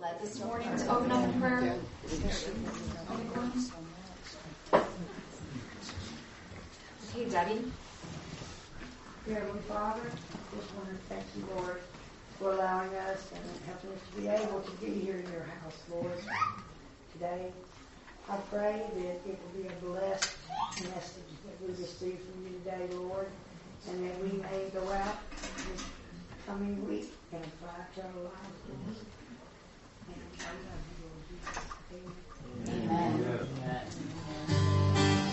led this morning to open up in prayer. Okay, Debbie. Dear Heavenly Father, I just want to thank you, Lord, for allowing us and helping us to be able to be here in your house, Lord, today. I pray that it will be a blessed message that we receive from you today, Lord, and that we may go out this coming week and apply to our lives, Lord. And I love you, Lord Jesus. Amen. Amen.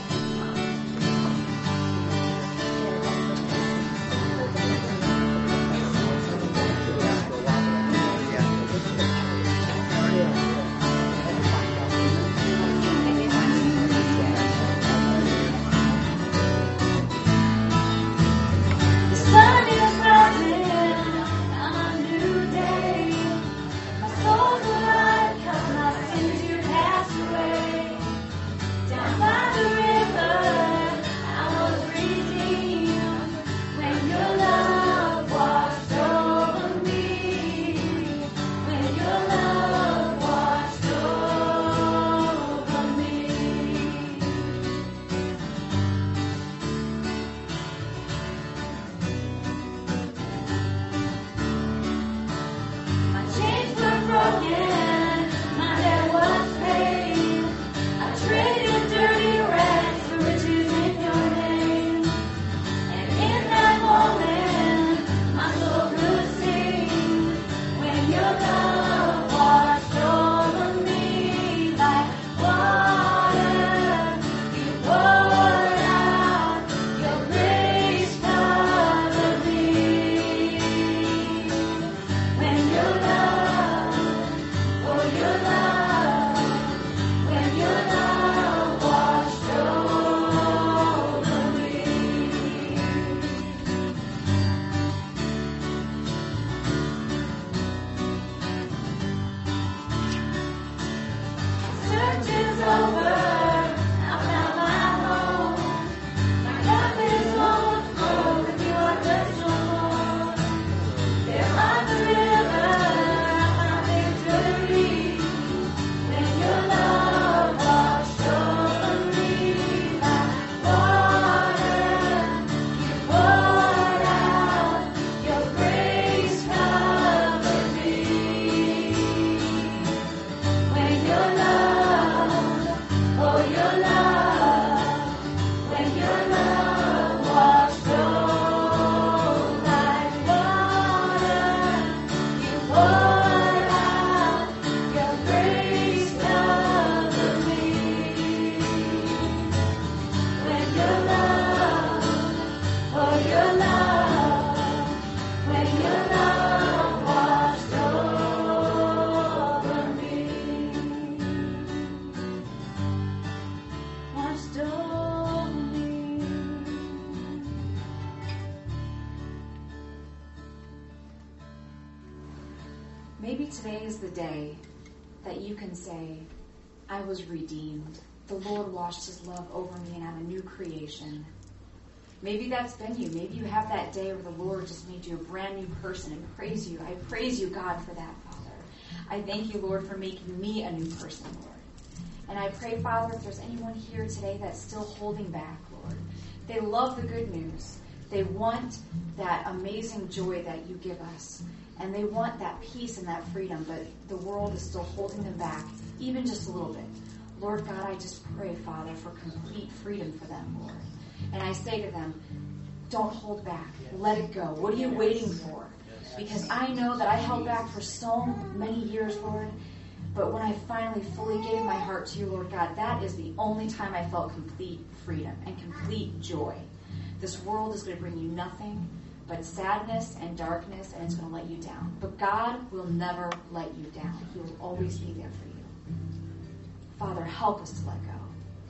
Maybe today is the day that you can say, I was redeemed. The Lord washed his love over me and I'm a new creation. Maybe that's been you. Maybe you have that day where the Lord just made you a brand new person and praise you. I praise you, God, for that, Father. I thank you, Lord, for making me a new person, Lord. And I pray, Father, if there's anyone here today that's still holding back, Lord, they love the good news. They want that amazing joy that you give us. And they want that peace and that freedom, but the world is still holding them back, even just a little bit. Lord God, I just pray, Father, for complete freedom for them, Lord. And I say to them, don't hold back. Let it go. What are you waiting for? Because I know that I held back for so many years, Lord, but when I finally fully gave my heart to you, Lord God, that is the only time I felt complete freedom and complete joy. This world is going to bring you nothing but sadness and darkness, and it's going to let you down. But God will never let you down. He will always be there for you. Father, help us to let go.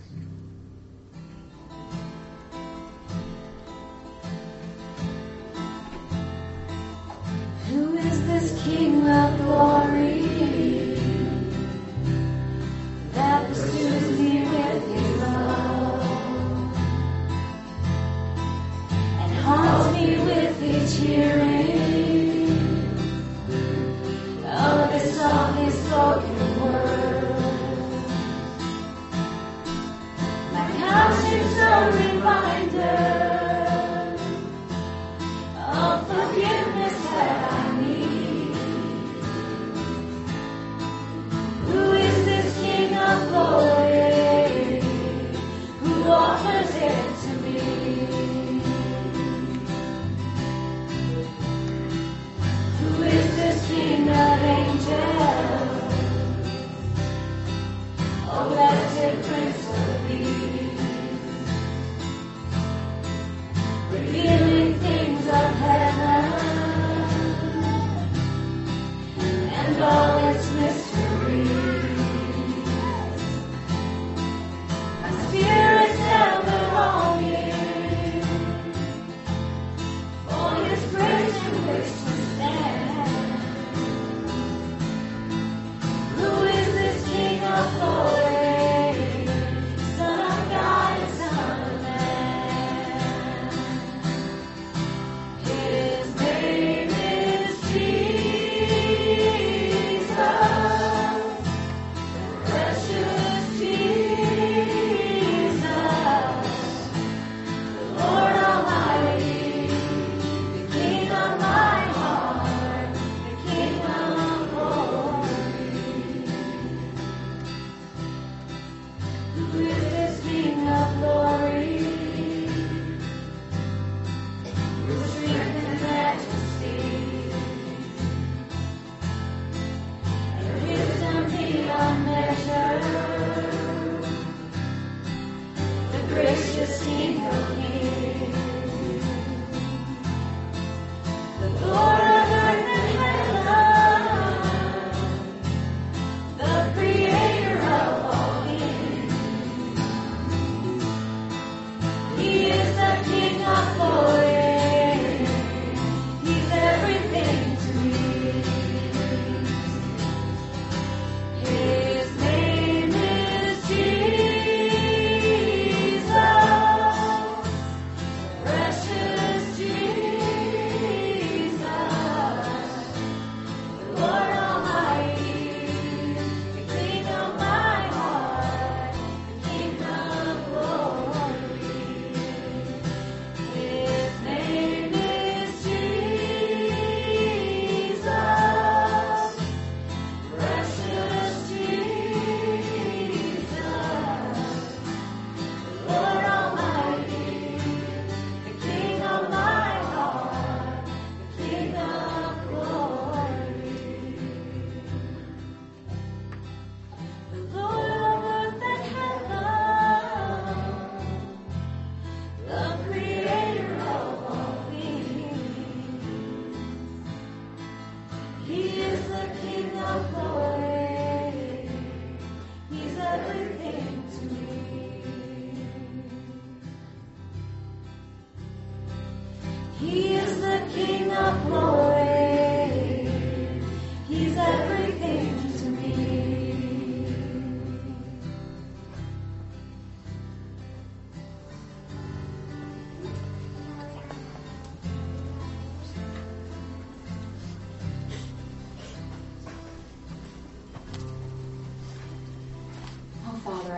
Who is this King of glory that pursues me with his love and haunts me with each hearing of his song, his soul?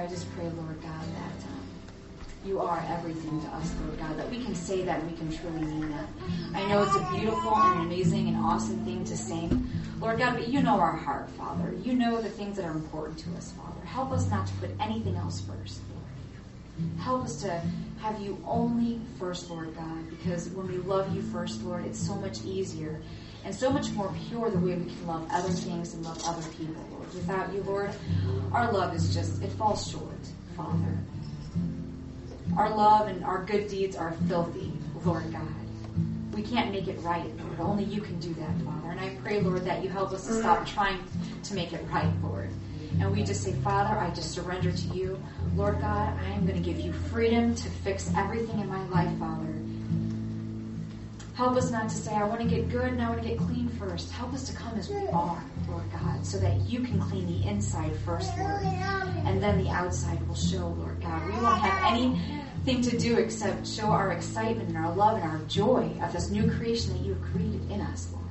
I just pray, Lord God, that you are everything to us, Lord God, that we can say that and we can truly mean that. I know it's a beautiful and amazing and awesome thing to sing, Lord God, but you know our heart, Father. You know the things that are important to us, Father. Help us not to put anything else first, Lord. Help us to have you only first, Lord God, because when we love you first, Lord, it's so much easier and so much more pure the way we can love other things and love other people, Lord. Without you, Lord, our love is just, it falls short, Father. Our love and our good deeds are filthy, Lord God. We can't make it right, Lord. Only you can do that, Father. And I pray, Lord, that you help us to stop trying to make it right, Lord. And we just say, Father, I just surrender to you. Lord God, I am going to give you freedom to fix everything in my life, Father. Help us not to say, I want to get good and I want to get clean first. Help us to come as we are, Lord God, so that you can clean the inside first, Lord. And then the outside will show, Lord God. We won't have anything to do except show our excitement and our love and our joy of this new creation that you have created in us, Lord.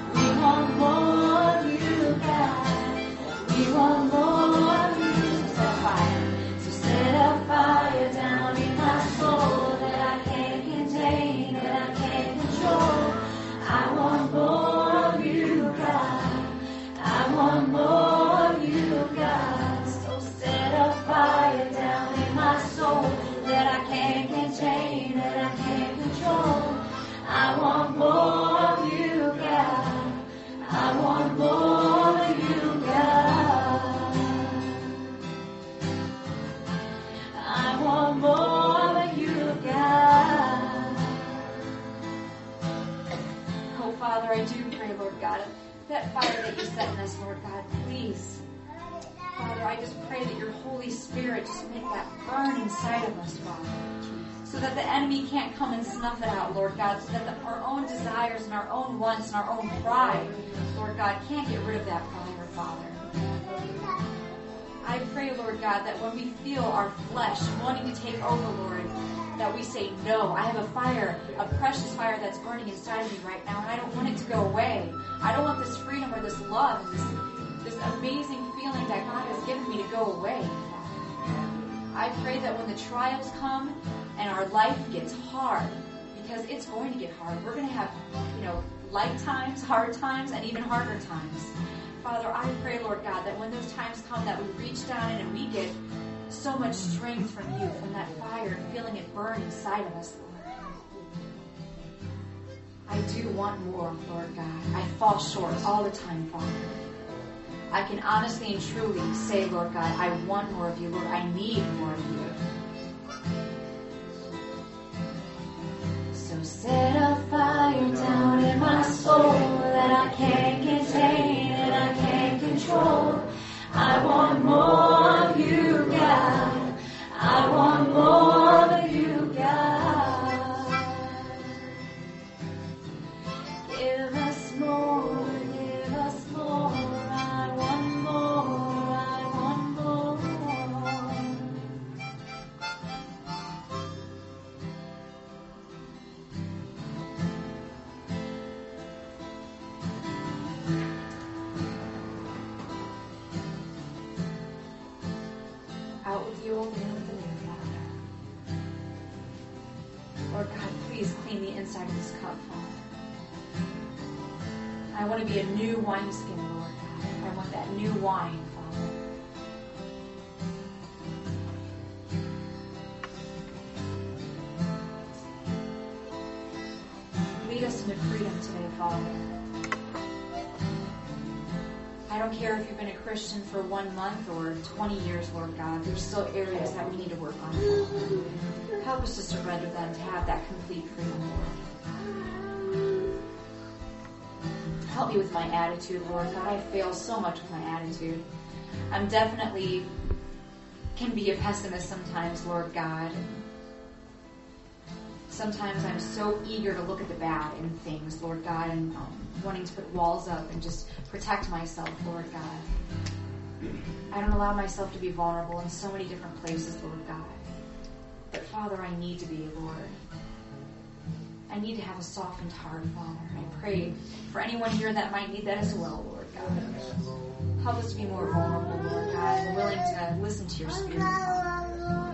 We want more of you. Father, I do pray, Lord God, that fire that you set in us, Lord God, please. Father, I just pray that your Holy Spirit just make that burn inside of us, Father, so that the enemy can't come and snuff it out, Lord God, so that our own desires and our own wants and our own pride, Lord God, can't get rid of that fire, Father. I pray, Lord God, that when we feel our flesh wanting to take over, Lord, that we say, no, I have a fire, a precious fire that's burning inside of me right now, and I don't want it to go away. I don't want this freedom or this love and this amazing feeling that God has given me to go away. I pray that when the trials come and our life gets hard, because it's going to get hard, we're going to have, light times, hard times, and even harder times. Father, I pray, Lord God, that when those times come that we reach down in and we get so much strength from you, from that fire, and feeling it burn inside of us, Lord. I do want more, Lord God. I fall short all the time, Father. I can honestly and truly say, Lord God, I want more of you, Lord. I need more of you. So set a fire down in my soul that I can't contain and I can't control. I want more of you, God. I want more of you, God. Give us more, give us more. I want more, I want more. Out with the old, in with the new, Father. Lord God, please clean the inside of this cup, Father. I want to be a new wineskin, Lord God. I want that new wine, Father. Lead us into freedom today, Father. I don't care if you've been a Christian for 1 month or 20 years, Lord God. There's still areas that we need to work on, Father. Help us to surrender them, to have that complete freedom, Lord. Help me with my attitude, Lord God. I fail so much with my attitude. I'm definitely can be a pessimist sometimes, Lord God. Sometimes I'm so eager to look at the bad in things, Lord God, and wanting to put walls up and just protect myself, Lord God. I don't allow myself to be vulnerable in so many different places, Lord God. But Father, I need to be, Lord. I need to have a softened heart, Father. I pray for anyone here that might need that as well, Lord God. Help us to be more vulnerable, Lord God, and willing to listen to your Spirit, Father.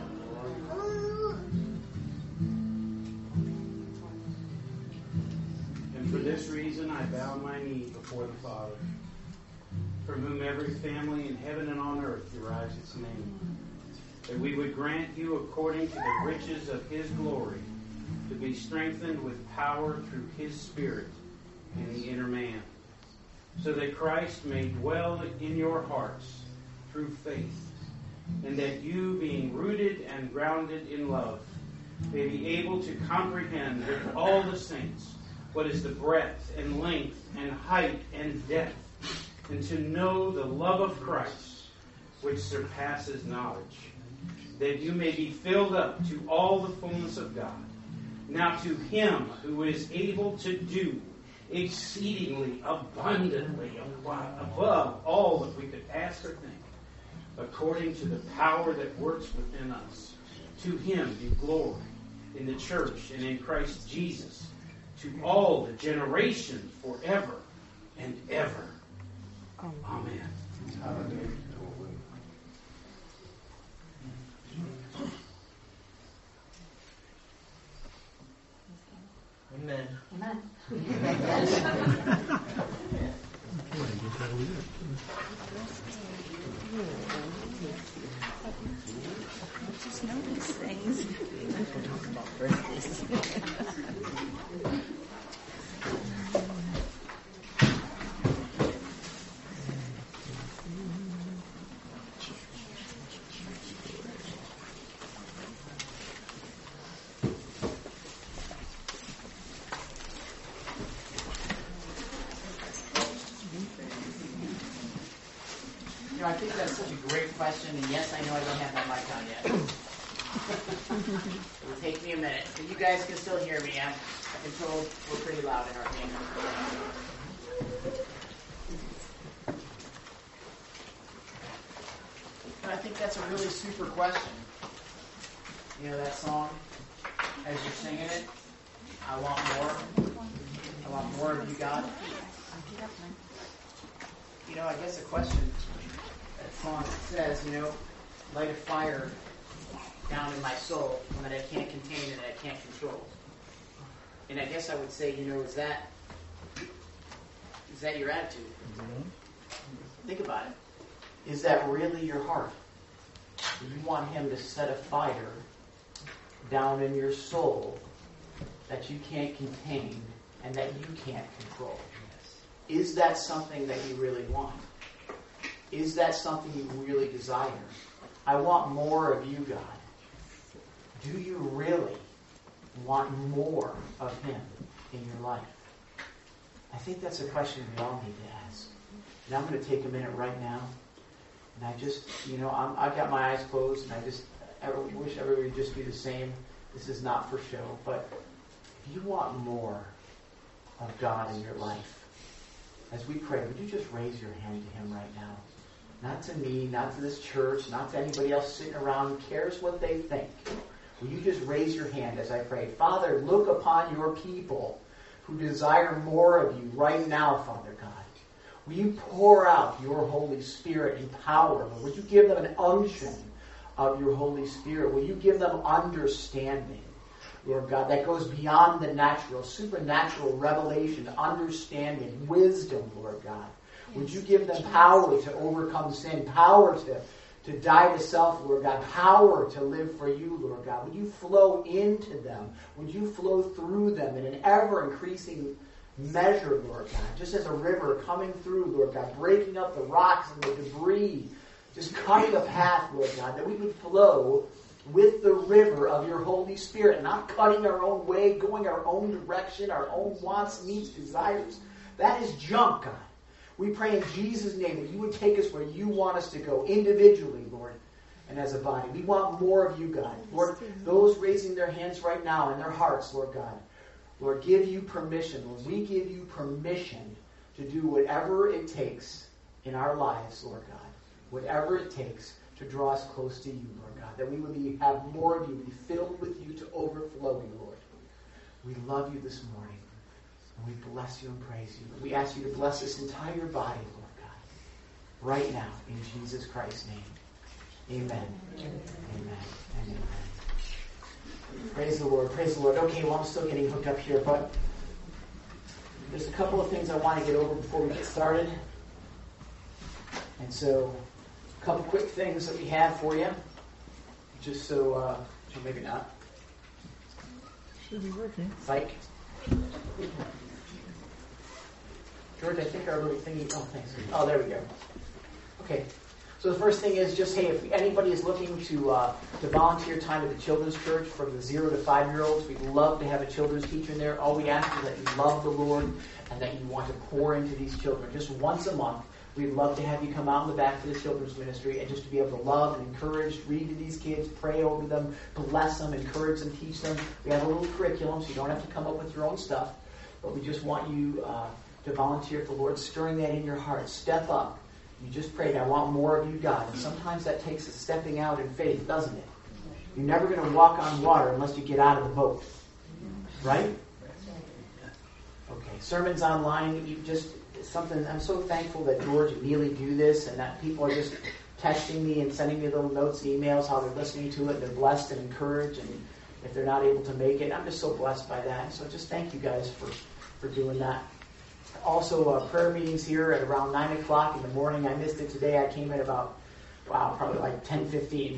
And for this reason I bow my knee before the Father, from whom every family in heaven and on earth derives its name, that we would grant you, according to the riches of his glory, to be strengthened with power through his Spirit in the inner man, so that Christ may dwell in your hearts through faith, and that you, being rooted and grounded in love, may be able to comprehend with all the saints what is the breadth and length and height and depth, and to know the love of Christ, which surpasses knowledge, that you may be filled up to all the fullness of God. Now to him who is able to do exceedingly abundantly above all that we could ask or think, according to the power that works within us, to him be glory in the church and in Christ Jesus, to all the generations forever and ever. Amen. Hallelujah. Amen. Amen. Just notice things. We'll talk about birthdays. I think that's such a great question, and yes, I know I don't have my mic on yet. It will take me a minute, but you guys can still hear me. I've been told we're pretty loud in our family. But I think that's a really super question. You know that song, as you're singing it, I want more. I want more of you, God. You know, I guess the question, that song says, light a fire down in my soul that I can't contain and that I can't control. And I guess I would say, is that your attitude? Mm-hmm. Think about it. Is that really your heart? Do you want him to set a fire down in your soul that you can't contain and that you can't control? Is that something that you really want? Is that something you really desire? I want more of you, God. Do you really want more of him in your life? I think that's a question we all need to ask. And I'm going to take a minute right now. And I just, I've got my eyes closed, and I wish everybody would just be the same. This is not for show. But if you want more of God in your life, as we pray, would you just raise your hand to him right now? Not to me, not to this church, not to anybody else sitting around who cares what they think. Will you just raise your hand as I pray? Father, look upon your people who desire more of you right now, Father God. Will you pour out your Holy Spirit in power? Would you give them an unction of your Holy Spirit? Will you give them understanding, Lord God, that goes beyond the natural, supernatural revelation, understanding, wisdom, Lord God? Would you give them power to overcome sin, power to die to self, Lord God, power to live for you, Lord God? Would you flow into them? Would you flow through them in an ever-increasing measure, Lord God, just as a river coming through, Lord God, breaking up the rocks and the debris, just cutting a path, Lord God, that we would flow with the river of your Holy Spirit, not cutting our own way, going our own direction, our own wants, needs, desires. That is junk, God. We pray in Jesus' name that you would take us where you want us to go, individually, Lord, and as a body. We want more of you, God. Lord, those raising their hands right now in their hearts, Lord God, Lord, give you permission. Lord, we give you permission to do whatever it takes in our lives, Lord God. Whatever it takes to draw us close to you, Lord God. That we would have more of you, be filled with you to overflowing, Lord. We love you this morning. And we bless you and praise you. We ask you to bless this entire body, Lord God. Right now, in Jesus Christ's name. Amen. Amen. And amen. Praise the Lord. Praise the Lord. Okay, well, I'm still getting hooked up here, but there's a couple of things I want to get over before we get started. And so, a couple quick things that we have for you. Just so, maybe not. Should be working. Psych. George, I think our little thingy. Oh, thanks. Oh, there we go. Okay. So the first thing is just, hey, if anybody is looking to volunteer time at the children's church for the 0 to 5-year-olds, we'd love to have a children's teacher in there. All we ask is that you love the Lord and that you want to pour into these children. Just once a month, we'd love to have you come out in the back to the children's ministry and just to be able to love and encourage, read to these kids, pray over them, bless them, encourage them, teach them. We have a little curriculum, so you don't have to come up with your own stuff, but we just want you to volunteer if the Lord's stirring that in your heart. Step up. You just prayed, I want more of you, God. And sometimes that takes a stepping out in faith, doesn't it? You're never going to walk on water unless you get out of the boat. Right? Okay. Sermons online, you just something. I'm so thankful that George and Neely do this and that people are just texting me and sending me little notes and emails how they're listening to it and they're blessed and encouraged, and if they're not able to make it, I'm just so blessed by that. So just thank you guys for doing that. Also, prayer meetings here at around 9 o'clock in the morning. I missed it today. I came in about, probably like 10:15.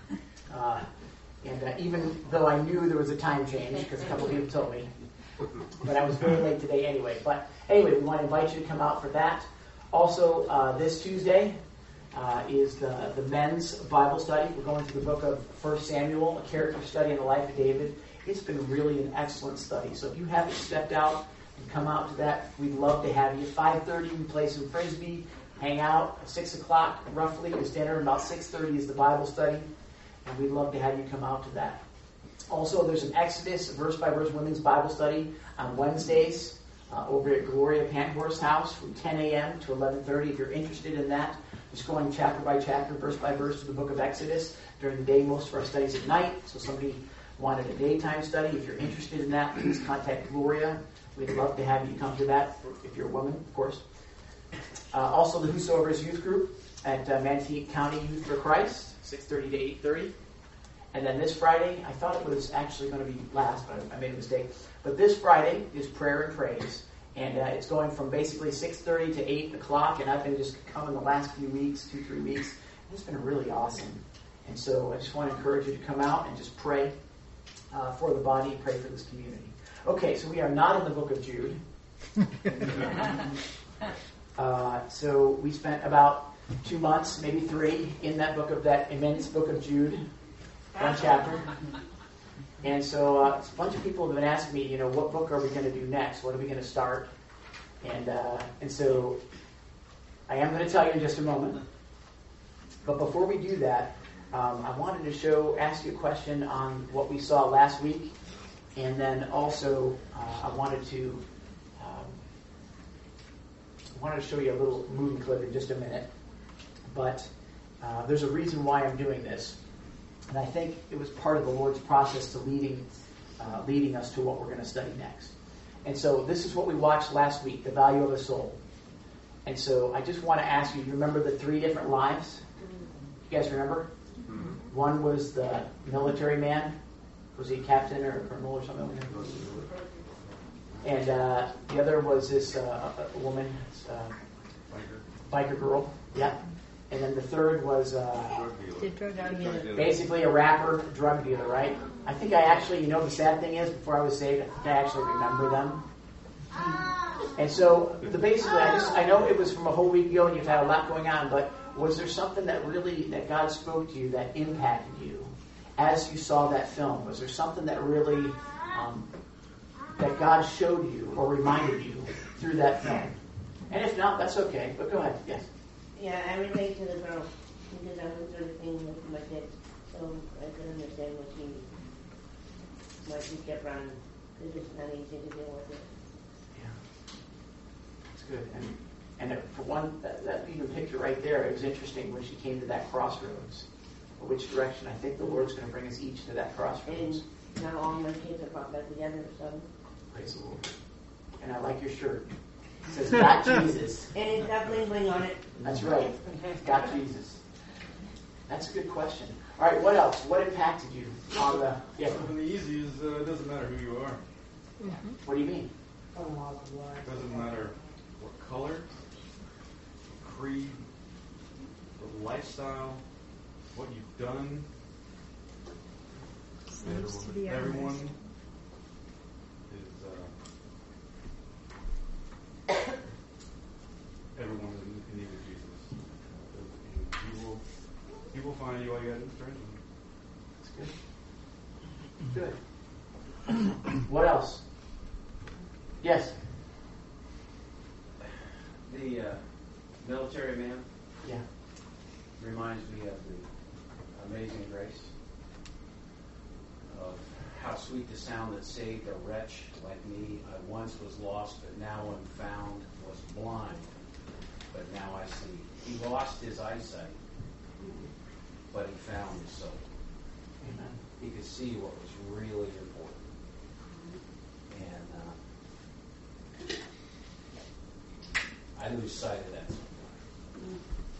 And even though I knew there was a time change, because a couple of people told me, but I was very late today anyway. But anyway, we want to invite you to come out for that. Also, this Tuesday is the men's Bible study. We're going through the book of 1 Samuel, a character study in the life of David. It's been really an excellent study. So if you haven't stepped out and come out to that, we'd love to have you. 5:30, we play some Frisbee. hang out. At 6 o'clock, roughly, is dinner. About 6:30 is the Bible study. And we'd love to have you come out to that. Also, there's an Exodus verse-by-verse women's Bible study on Wednesdays over at Gloria Panthorst's house from 10 a.m. to 11:30. If you're interested in that, just going chapter by chapter, verse by verse to the book of Exodus. During the day, most of our studies at night. So somebody wanted a daytime study. If you're interested in that, please contact Gloria. We'd love to have you come to that, if you're a woman, of course. Also, the Whosoever's Youth Group at Manatee County Youth for Christ, 6:30 to 8:30. And then this Friday, I thought it was actually going to be last, but I made a mistake. But this Friday is prayer and praise. And it's going from basically 6:30 to 8 o'clock. And I've been just coming the last few weeks, 2-3 weeks. And it's been really awesome. And so I just want to encourage you to come out and just pray for the body and pray for this community. Okay, so we are not in the book of Jude. So we spent about 2 months, maybe 3, in that book of that immense book of Jude, one chapter. And so a bunch of people have been asking me, what book are we going to do next? What are we going to start? And so I am going to tell you in just a moment. But before we do that, I wanted to ask you a question on what we saw last week. And then also I wanted to show you a little movie clip in just a minute. But there's a reason why I'm doing this. And I think it was part of the Lord's process to leading us to what we're going to study next. And so this is what we watched last week, the value of a soul. And so I just want to ask you remember the 3 different lives? You guys remember? Mm-hmm. One was the military man. Was he a captain or a colonel or something? And the other was this woman, biker girl. Yeah. And then the third was basically a rapper, drug dealer, right? I think I actually, the sad thing is, before I was saved, I think I actually remember them. And so, basically, I know it was from a whole week ago and you've had a lot going on, but was there something that God spoke to you that impacted you as you saw that film? Was there something that really, that God showed you or reminded you through that film? And if not, that's okay, but go ahead, yes. Yeah, I relate to the girl because I went through the thing with my kids, so I could understand why she kept running. It's just not easy to deal with it. Yeah, that's good. And for one, that even picture right there, it was interesting when she came to that crossroads. Which direction? I think the Lord's going to bring us each to that crossroads. And now all my kids are brought back together, so. Praise the Lord. And I like your shirt. It says, got Jesus. And it's got bling bling on it. That's right. It's got Jesus. That's a good question. All right, what else? What impacted you on the... Yeah. And the easy is it doesn't matter who you are. Mm-hmm. What do you mean? It doesn't matter what color, creed, the lifestyle, what you've done. Everyone is... everyone in need of Jesus. He will find you all you got to do. That's good. Good. What else? Yes. The military man. Yeah. Reminds me of the Amazing Grace. Of how sweet the sound that saved a wretch like me. I once was lost, but now am found. Was blind, but now I see. He lost his eyesight, but he found his soul. Amen. He could see what was really important. And I lose sight of that sometimes.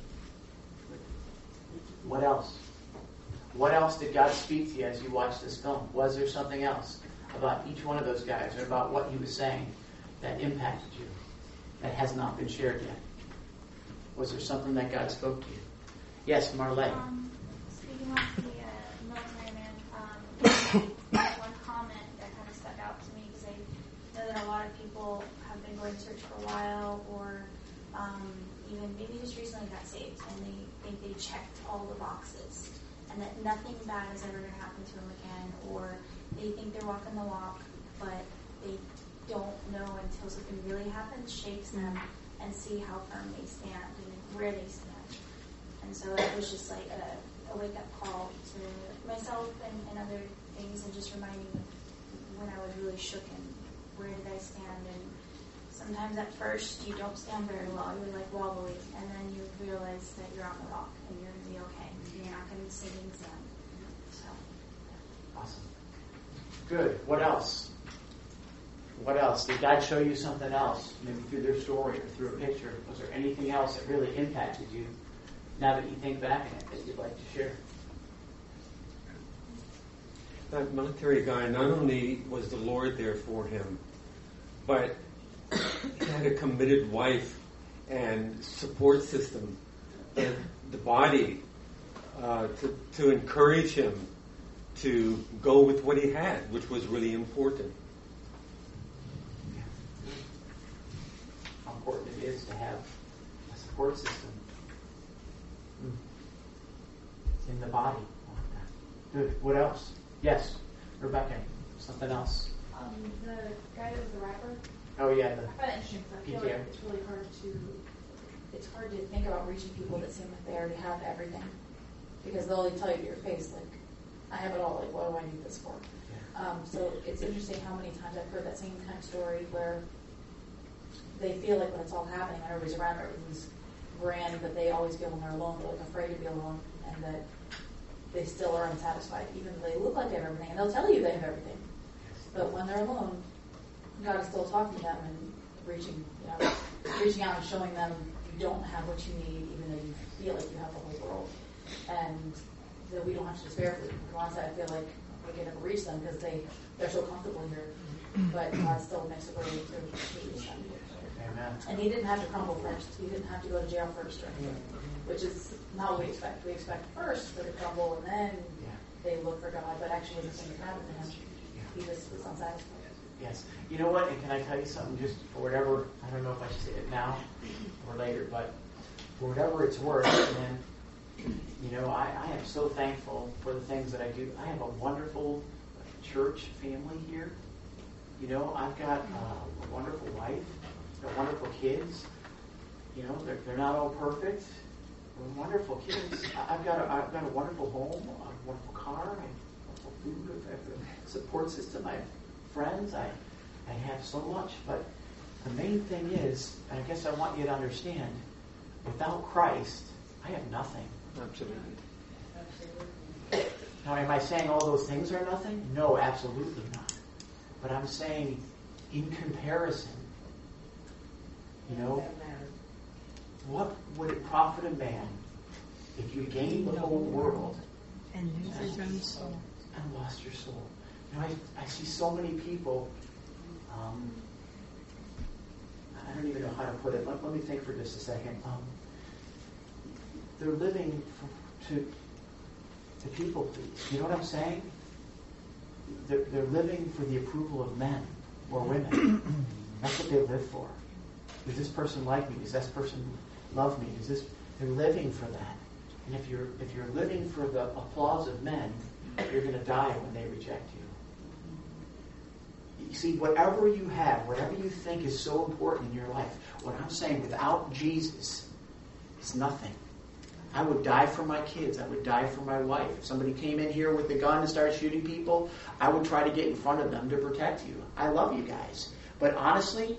What else? What else did God speak to you as you watched this film? Was there something else about each one of those guys or about what he was saying that impacted you that has not been shared yet? Was there something that God spoke to you? Yes, Marlene. Speaking of the military man, one comment that kind of stuck out to me because I know that a lot of people have been going to church for a while or even maybe just recently got saved and they think they checked all the boxes and that nothing bad is ever going to happen to them again, or they think they're walking the walk, but they don't know until something really happens, shakes them, and see how firm they stand and where they stand. And so it was just like a wake-up call to myself and other things, and just reminding me when I was really shook and where did I stand. And sometimes at first you don't stand very well. You're like wobbly, and then you realize that you're on the rock and you're going to be okay. You're not going to sink in sand. So. Awesome. Good. What else? What else? Did God show you something else? Maybe through their story or through a picture? Was there anything else that really impacted you now that you think back on it that you'd like to share? That military guy, not only was the Lord there for him, but he had a committed wife and support system and the body to encourage him to go with what he had, which was really important. How important it is to have a support system in the body. Good. What else? Yes, Rebecca. Something else. The guy that was the rapper. Oh yeah. I find that interesting because I feel like it's really hard to think about reaching people that seem like they already have everything, because they'll tell you to your face, like, I have it all, like, what do I need this for? So it's interesting how many times I've heard that same kind of story where they feel like when it's all happening, when everybody's around, everything's grand, but they always feel when they're alone, they're like afraid to be alone, and that they still are unsatisfied, even though they look like they have everything, and they'll tell you they have everything. But when they're alone, God is still talking to them and reaching out and showing them you don't have what you need, even though you feel like you have the whole world. And that we don't have to despair for them. On one side, I feel like we can never reach them because they're so comfortable here. But God still makes a way to reach them. Amen. And he didn't have to crumble first. He didn't have to go to jail first or anything, which is not what we expect. We expect first for the crumble and then they look for God. But actually, the thing that happened to him, he just was unsatisfied. Yes. You know what? And can I tell you something? Just for whatever, I don't know if I should say it now or later, but for whatever it's worth, man, I am so thankful for the things that I do. I have a wonderful church family here. I've got a wonderful wife, got wonderful kids. They're not all perfect. They're wonderful kids. I've got a wonderful home, a wonderful car, I have wonderful food, I have a support system, I have friends, I have so much. But the main thing is, and I guess I want you to understand, without Christ, I have nothing. Absolutely. Now, am I saying all those things are nothing? No, absolutely not. But I'm saying, in comparison, what would it profit a man if you gained the whole world and lose your own soul and lost your soul? I see so many people. I don't even know how to put it. Let me think for just a second. They're living to people please. You know what I'm saying? They're living for the approval of men or women. That's what they live for. Does this person like me? Does this person love me? They're living for that. And if you're living for the applause of men, you're going to die when they reject you. You see, whatever you have, whatever you think is so important in your life, what I'm saying, without Jesus, is nothing. I would die for my kids. I would die for my wife. If somebody came in here with a gun and started shooting people, I would try to get in front of them to protect you. I love you guys. But honestly,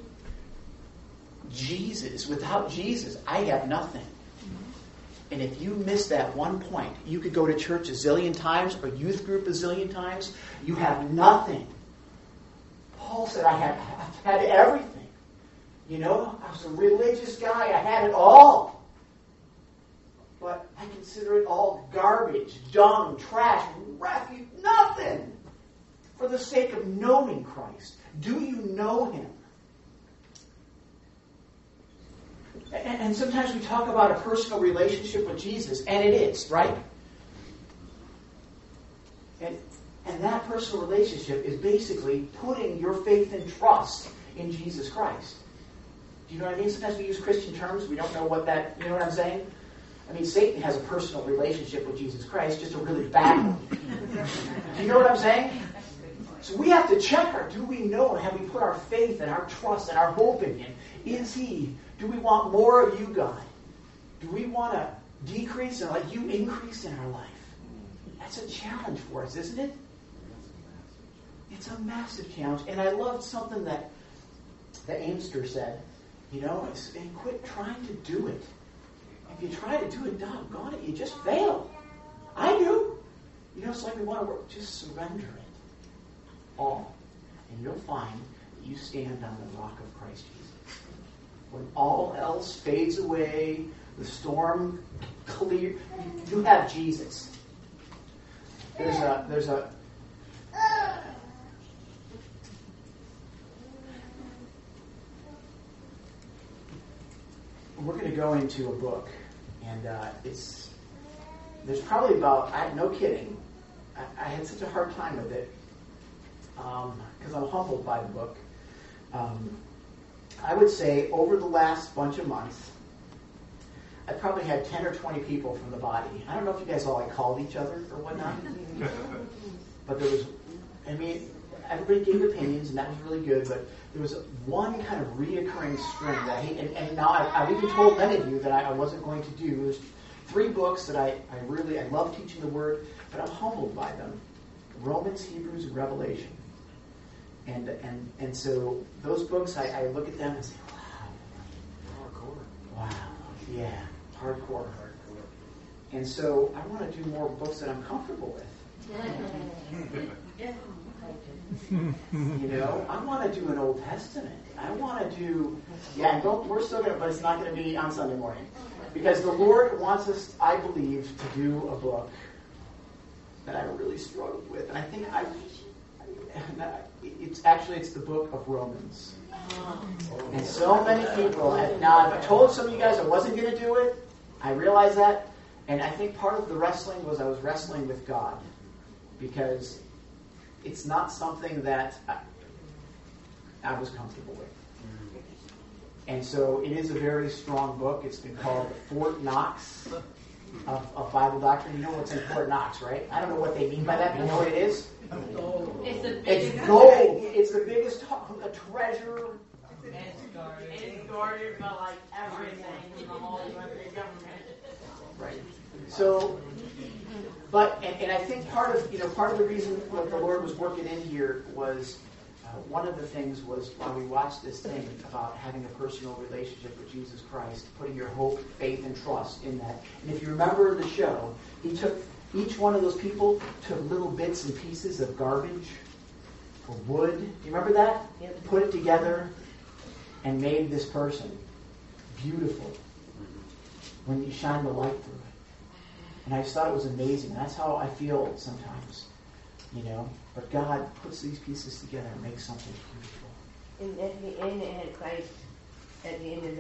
without Jesus, I have nothing. And if you miss that one point, you could go to church a zillion times or youth group a zillion times. You have nothing. Paul said, I have had everything. I was a religious guy. I had it all. But I consider it all garbage, dung, trash, refuse, nothing for the sake of knowing Christ. Do you know Him? And sometimes we talk about a personal relationship with Jesus, and it is, right? And that personal relationship is basically putting your faith and trust in Jesus Christ. Do you know what I mean? Sometimes we use Christian terms. We don't know what that, you know what I'm saying? I mean, Satan has a personal relationship with Jesus Christ, just a really bad one. Do you know what I'm saying? So we have to check do we know, and have we put our faith and our trust and our hope in Him? Is He? Do we want more of you, God? Do we want to decrease and let you increase in our life? That's a challenge for us, isn't it? It's a massive challenge. And I loved something that the Amster said, and quit trying to do it. If you try to do it, doggone it, you just fail. I do. It's like we want to work. Just surrender it all. And you'll find that you stand on the rock of Christ Jesus. When all else fades away, the storm clears, you have Jesus. There's a we're going to go into a book, and there's probably about, no kidding, I had such a hard time with it, because I'm humbled by the book. I would say over the last bunch of months, I probably had 10 or 20 people from the body. I don't know if you guys all called each other or whatnot, but there was, everybody gave opinions, and that was really good, but there was one kind of reoccurring string that I hate, and now I've even told many of you that I wasn't going to do. There's 3 books that I love teaching the Word, but I'm humbled by them. Romans, Hebrews, and Revelation. And so those books, I look at them and say, wow, yeah, hardcore. And so I want to do more books that I'm comfortable with. I want to do an Old Testament. I want to do, we're still going to, but it's not going to be on Sunday morning. Because the Lord wants us, I believe, to do a book that I really struggled with. And I think it's the book of Romans. And so many people, now I've told some of you guys I wasn't going to do it. I realize that. And I think part of the wrestling was I was wrestling with God. Because it's not something that I was comfortable with. And so it is a very strong book. It's been called the Fort Knox of Bible doctrine. You know what's in Fort Knox, right? I don't know what they mean by that, but you know what it is? It's gold. It's the biggest treasure. It's guarded by like everything in the whole government. Right. So, and I think part of the reason what the Lord was working in here was one of the things was while we watched this thing about having a personal relationship with Jesus Christ, putting your hope, faith, and trust in that. And if you remember the show, he took each one of those people took little bits and pieces of garbage or wood. Do you remember that? Yep. Put it together and made this person beautiful when you shine the light through it. And I just thought it was amazing. That's how I feel sometimes, But God puts these pieces together and makes something beautiful. And at the end, it had Christ at the end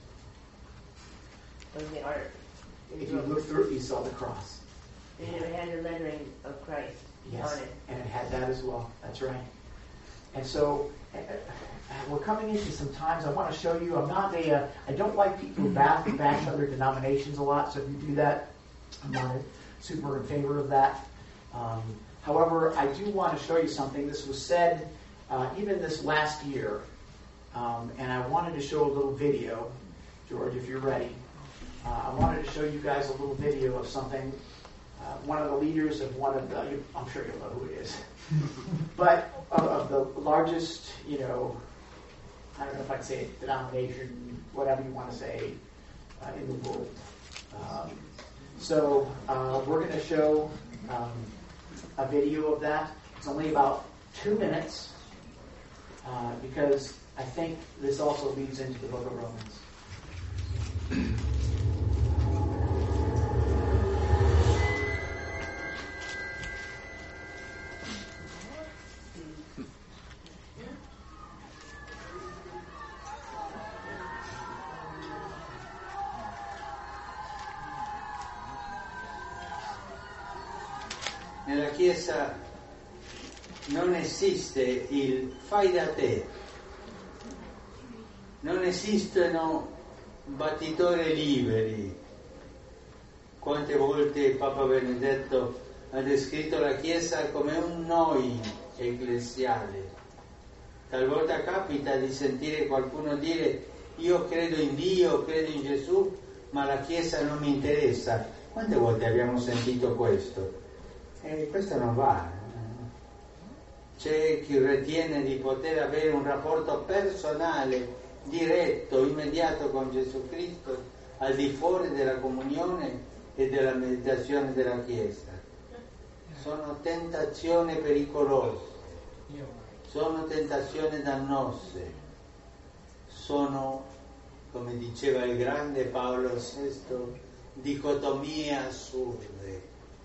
of the art. If you look through it, you saw the cross. And it had the lettering of Christ on it. And it had that as well. That's right. And so we're coming into some times. I want to show you. I don't like people who bash other denominations a lot. So if you do that, I'm not super in favor of that. However, I do want to show you something. This was said even this last year, and I wanted to show a little video. George, if you're ready. I wanted to show you guys a little video of something. One of the leaders of I'm sure you'll know who it is, but of the largest, I don't know if I'd say denomination, whatever you want to say, in the world. So we're going to show a video of that. It's only about 2 minutes because I think this also leads into the book of Romans. Nella Chiesa non esiste il fai da te, non esistono battitori liberi. Quante volte Papa Benedetto ha descritto la Chiesa come un noi ecclesiale. Talvolta capita di sentire qualcuno dire: io credo in Dio, credo in Gesù, ma la Chiesa non mi interessa. Quante volte abbiamo sentito questo? Questo non va. C'è chi ritiene di poter avere un rapporto personale, diretto, immediato con Gesù Cristo, al di fuori della comunione e della meditazione della Chiesa. Sono tentazioni pericolose, sono tentazioni dannose, sono, come diceva il grande Paolo VI, dicotomie assurde.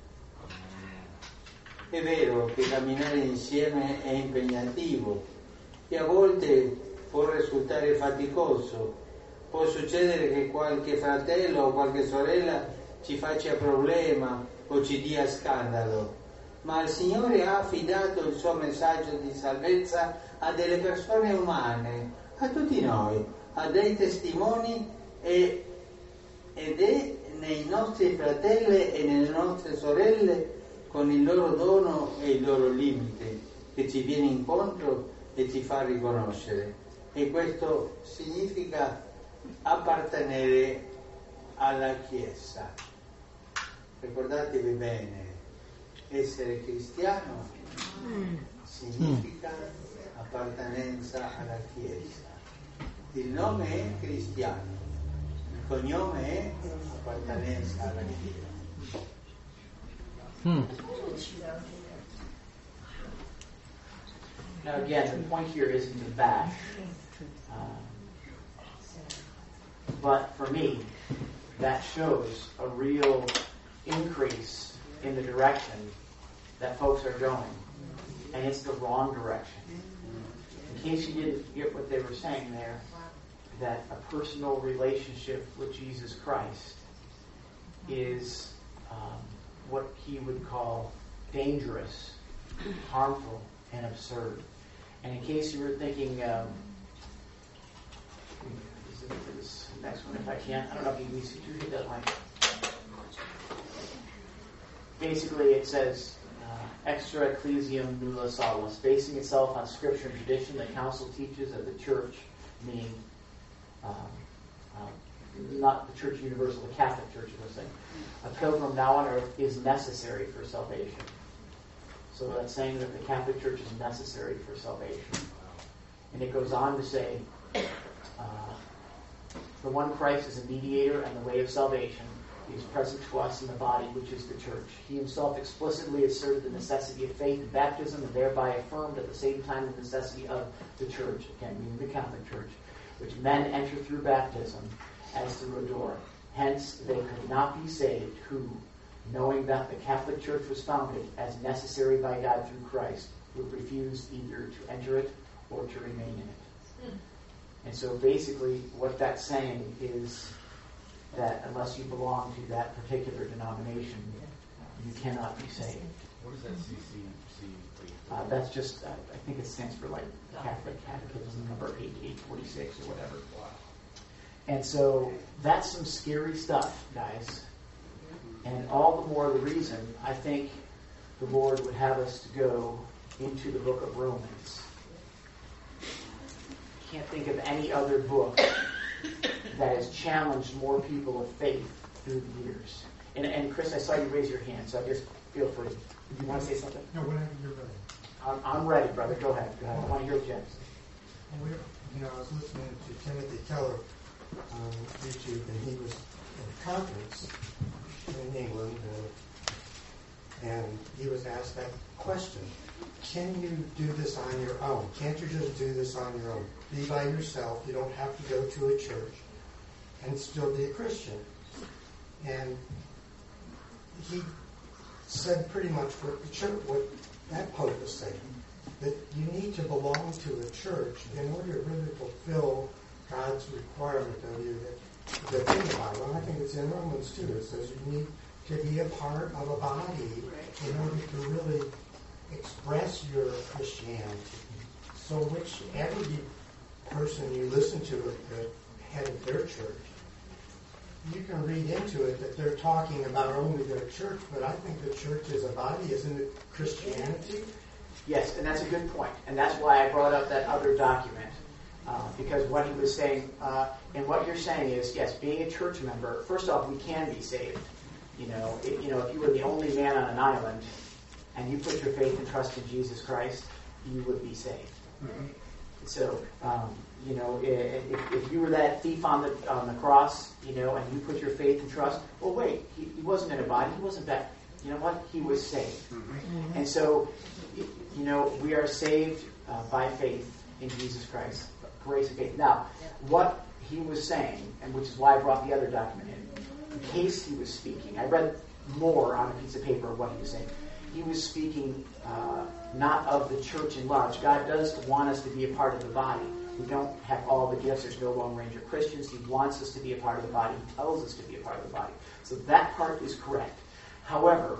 È vero che camminare insieme è impegnativo e a volte può risultare faticoso. Può succedere che qualche fratello o qualche sorella ci faccia problema o ci dia scandalo, ma il Signore ha affidato il suo messaggio di salvezza a delle persone umane, a tutti noi, a dei testimoni ed è nei nostri fratelli e nelle nostre sorelle, con il loro dono e il loro limite, che ci viene incontro e ci fa riconoscere. E questo significa appartenere alla Chiesa. Ricordatevi bene, essere cristiano significa appartenenza alla Chiesa. Il nome è cristiano, il cognome è appartenenza alla Chiesa. Now again, the point here isn't to bash, but for me, that shows a real increase in the direction that folks are going, and it's the wrong direction. In case you didn't get what they were saying there, that a personal relationship with Jesus Christ is what he would call dangerous, harmful, and absurd. And in case you were thinking, this next one, if I can, I don't know if you hit that line. Basically, it says, extra ecclesiam nulla salus, basing itself on scripture and tradition. The council teaches of the church, meaning not the Church Universal, the Catholic Church, I was saying. A pilgrim now on earth is necessary for salvation. So that's saying that the Catholic Church is necessary for salvation. And it goes on to say, the one Christ is a mediator and the way of salvation. He is present to us in the body, which is the church. He himself explicitly asserted the necessity of faith and baptism, and thereby affirmed at the same time the necessity of the church, again, meaning the Catholic Church, which men enter through baptism as through a door. Hence, they could not be saved who, knowing that the Catholic Church was founded as necessary by God through Christ, would refuse either to enter it or to remain in it. And so basically what that's saying is that unless you belong to that particular denomination, you cannot be saved. What does that CC? That's just, I think it stands for like Catholic Catechism number 846 or whatever. And so that's some scary stuff, guys. And all the more the reason I think the Lord would have us to go into the book of Romans. Can't think of any other book that has challenged more people of faith through the years. And Chris, I saw you raise your hand, so I just feel free. Do you want to say something? No, whenever you're ready. I'm ready, brother. Go ahead. I want to hear what you have to say. I was listening to Timothy Keller on YouTube, and he was at a conference in England, and he was asked that question: can you do this on your own? Can't you just do this on your own? Be by yourself. You don't have to go to a church and still be a Christian. And he said pretty much what the church, what that Pope was saying, that you need to belong to a church in order to really fulfill God's requirement of you. That in the Bible, and I think it's in Romans too, it says you need to be a part of a body in order to really express your Christianity. So whichever person you listen to at the head of their church, you can read into it that they're talking about only their church, but I think the church is a body, isn't it? Christianity. Yes, and that's a good point. And that's why I brought up that other document. Because what he was saying, and what you're saying is, yes, being a church member, first off, we can be saved. If you were the only man on an island and you put your faith and trust in Jesus Christ, you would be saved. Mm-hmm. So, if you were that thief on the cross, and you put your faith and trust, well, wait, he wasn't in a body, he wasn't back. You know what? He was saved. Mm-hmm. And so, we are saved by faith in Jesus Christ. Grace and faith. Now, what he was saying, and which is why I brought the other document in case he was speaking. I read more on a piece of paper of what he was saying. He was speaking not of the church in large. God does want us to be a part of the body. We don't have all the gifts. There's no Lone Ranger Christians. He wants us to be a part of the body. He tells us to be a part of the body. So that part is correct. However,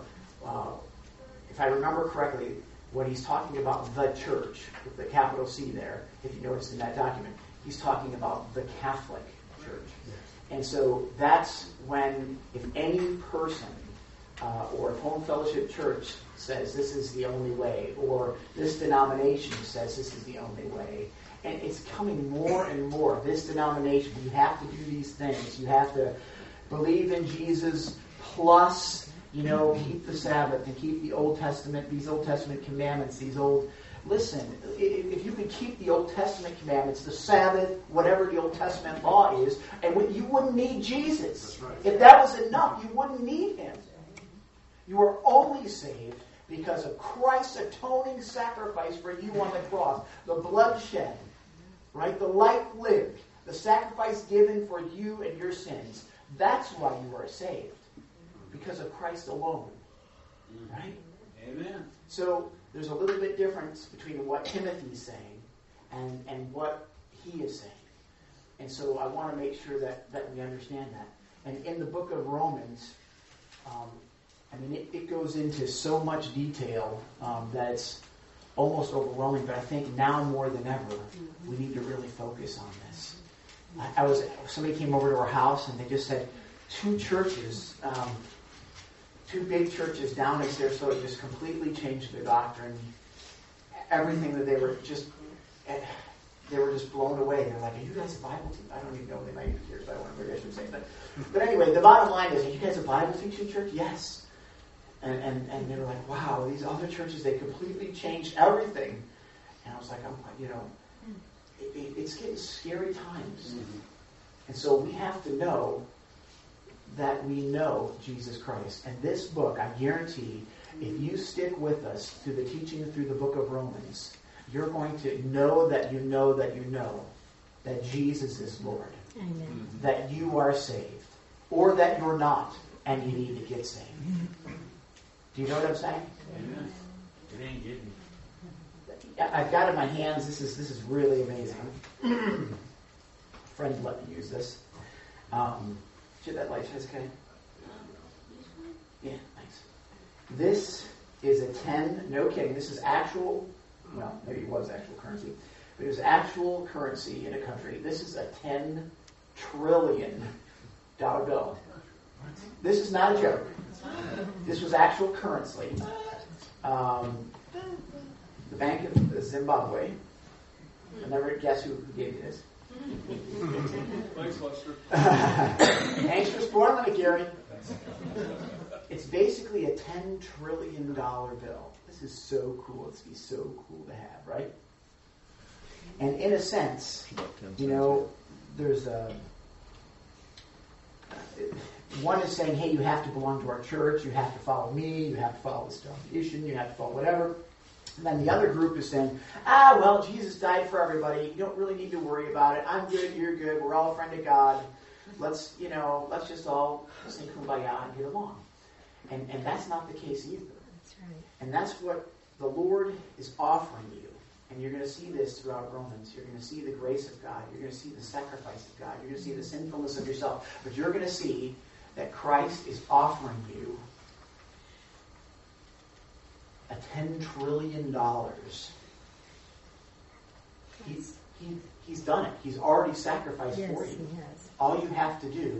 if I remember correctly, when he's talking about the church, with the capital C there, if you notice in that document, he's talking about the Catholic Church. And so that's when, if any person or if Home Fellowship Church says this is the only way, or this denomination says this is the only way, and it's coming more and more, this denomination, you have to do these things. You have to believe in Jesus plus keep the Sabbath and keep the Old Testament, these Old Testament commandments, listen, if you could keep the Old Testament commandments, the Sabbath, whatever the Old Testament law is, and you wouldn't need Jesus. That's right. If that was enough, you wouldn't need him. You are only saved because of Christ's atoning sacrifice for you on the cross. The blood shed, right? The life lived, the sacrifice given for you and your sins. That's why you are saved. Because of Christ alone. Right? Amen. So there's a little bit difference between what Timothy's saying and what he is saying. And so I want to make sure that we understand that. And in the book of Romans, it goes into so much detail that it's almost overwhelming, but I think now more than ever, we need to really focus on this. Somebody came over to our house and they just said, two big churches down in Sarasota just completely changed their doctrine. Everything that they were just blown away. They're like, "Are you guys a Bible team?" I don't even know. They might be here, so I don't know what I should say. But anyway, the bottom line is, are you guys a Bible teaching church? Yes. And they were like, "Wow, these other churches, they completely changed everything." And I was like, it's getting scary times. Mm-hmm. And so we have to know that we know Jesus Christ. And this book, I guarantee, if you stick with us through the teaching through the book of Romans, you're going to know that you know that you know that Jesus is Lord. Amen. That you are saved. Or that you're not, and you need to get saved. Do you know what I'm saying? Amen. It ain't getting. I've got in my hands, this is really amazing. Friend let me use this. Should that light shine okay? Yeah, thanks. This is a 10, no kidding, this is actual, well, maybe it was actual currency, but it was actual currency in a country. This is a $10 trillion bill. This is not a joke. This was actual currency. The Bank of Zimbabwe. I'll never guess who gave me this. Thanks, Lester. Thanks for spoiling it, Gary. It's basically a $10 trillion bill. This is so cool. This would be so cool to have, right? And in a sense, there's a... One is saying, hey, you have to belong to our church, you have to follow me, you have to follow this tradition, you have to follow whatever. And then the other group is saying, well, Jesus died for everybody. You don't really need to worry about it. I'm good, you're good. We're all a friend of God. Let's just all say kumbaya and get along. And that's not the case either. That's right. And that's what the Lord is offering you. And you're going to see this throughout Romans. You're going to see the grace of God. You're going to see the sacrifice of God. You're going to see the sinfulness of yourself. But you're going to see that Christ is offering you a $10 trillion. He's done it. He's already sacrificed for you. He has. All you have to do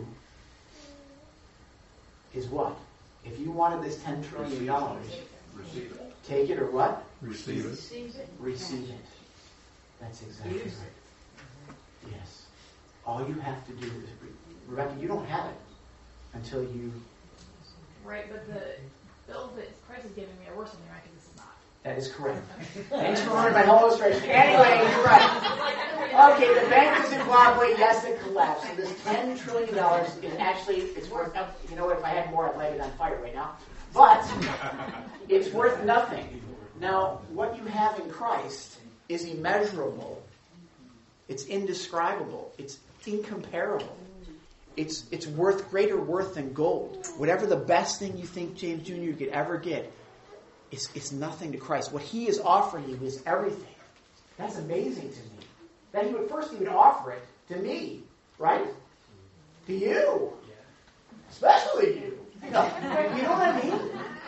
is what? If you wanted this $10 trillion, receive it. Take it or what? Receive it. Receive it. That's exactly right. Yes. All you have to do is, Rebecca, you don't have it until you... Right, but the bill that Christ is giving me are worse than the American. This is not. That is correct. Thanks for learning my whole illustration. Anyway, you're right. Okay, the bank of Zimbabwe, yes, it collapsed. So this $10 trillion is actually, it's worth, you know what, if I had more, I'd light it on fire right now. But it's worth nothing. Now, what you have in Christ is immeasurable. It's indescribable. It's incomparable. It's worth greater worth than gold. Whatever the best thing you think James Jr. could ever get, it's nothing to Christ. What he is offering you is everything. That's amazing to me. That he would first even offer it to me, right? To you. Especially you. You know what I mean?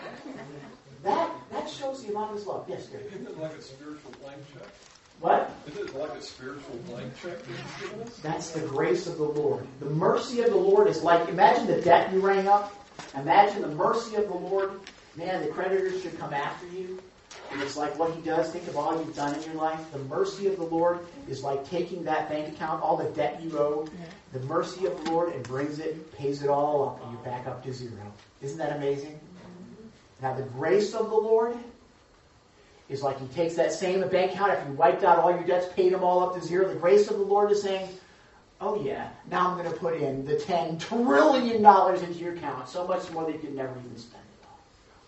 That shows the amount of his love. Yes, Gary. Isn't it like a spiritual blank check? What? Isn't it like a spiritual blank check that he's given us? That's the grace of the Lord. The mercy of the Lord is like, imagine the debt you rang up. Imagine the mercy of the Lord. Man, the creditors should come after you. And it's like what he does. Think of all you've done in your life. The mercy of the Lord is like taking that bank account, all the debt you owe, the mercy of the Lord, and brings it, pays it all up, and you're back up to zero. Isn't that amazing? Now, the grace of the Lord is like he takes that same bank account, after you wiped out all your debts, paid them all up to zero. The grace of the Lord is saying, oh yeah, now I'm going to put in the $10 trillion into your account, so much more that you could never even spend it all.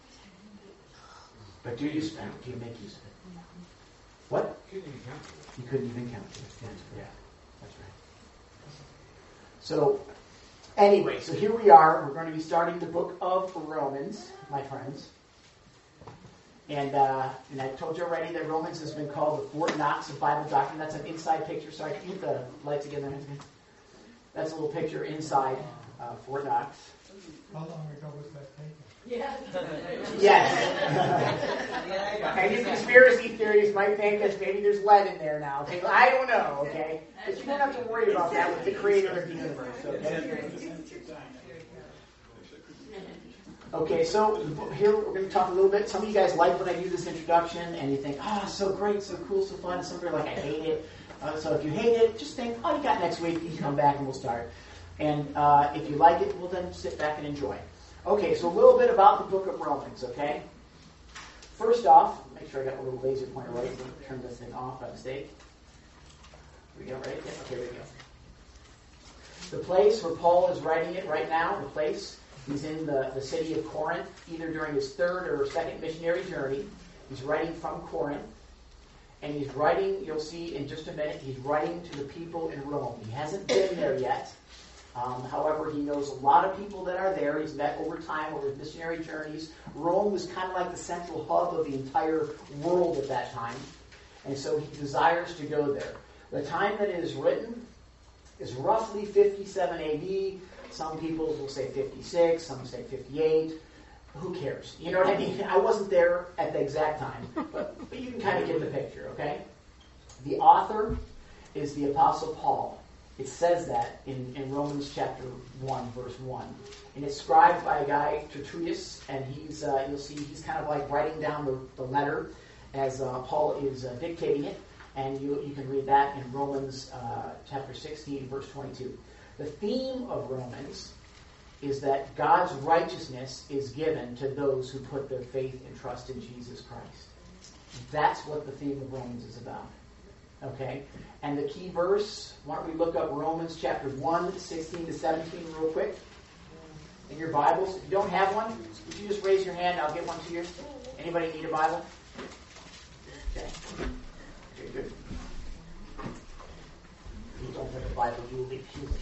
But do you spend it? Do you make use of it? What? You couldn't even count it. Yeah, that's right. So, anyway, so here we are. We're going to be starting the book of Romans, my friends. And I told you already that Romans has been called the Fort Knox of Bible doctrine. That's an inside picture. Sorry, can you get the lights again there? That's a little picture inside Fort Knox. How long ago was that taken? Yes. And you conspiracy theories might think that maybe there's lead in there now. Okay? I don't know, okay? But you don't have to worry about that with the creator of the universe, okay? Okay, so here we're going to talk a little bit. Some of you guys like when I do this introduction, and you think, so great, so cool, so fun. Some of you are like, I hate it. So if you hate it, just think, you got next week. You can come back and we'll start. And if you like it, well, then sit back and enjoy. Okay, so a little bit about the book of Romans, okay? First off, make sure I got a little laser pointer right. Turn this thing off by mistake. Here we go, right? Yeah, okay, there we go. The place where Paul is writing it right now, the place, he's in the city of Corinth, either during his third or second missionary journey. He's writing from Corinth. And he's writing, you'll see in just a minute, he's writing to the people in Rome. He hasn't been there yet. However, he knows a lot of people that are there. He's met over time, over his missionary journeys. Rome was kind of like the central hub of the entire world at that time. And so he desires to go there. The time that it is written is roughly 57 AD. Some people will say 56, some say 58. Who cares? You know what I mean? I wasn't there at the exact time, but you can kind of get the picture, okay? The author is the Apostle Paul. It says that in Romans chapter 1, verse 1. And it's scribed by a guy, Tertullius, and he's you'll see he's kind of like writing down the letter as Paul is dictating it. And you can read that in Romans chapter 16, verse 22. The theme of Romans is that God's righteousness is given to those who put their faith and trust in Jesus Christ. That's what the theme of Romans is about. Okay? And the key verse, why don't we look up Romans chapter 1, 16 to 17 real quick in your Bibles. If you don't have one, would you just raise your hand? I'll get one to you. Anybody need a Bible? Okay. Okay, good. If you don't have a Bible, you will be foolish.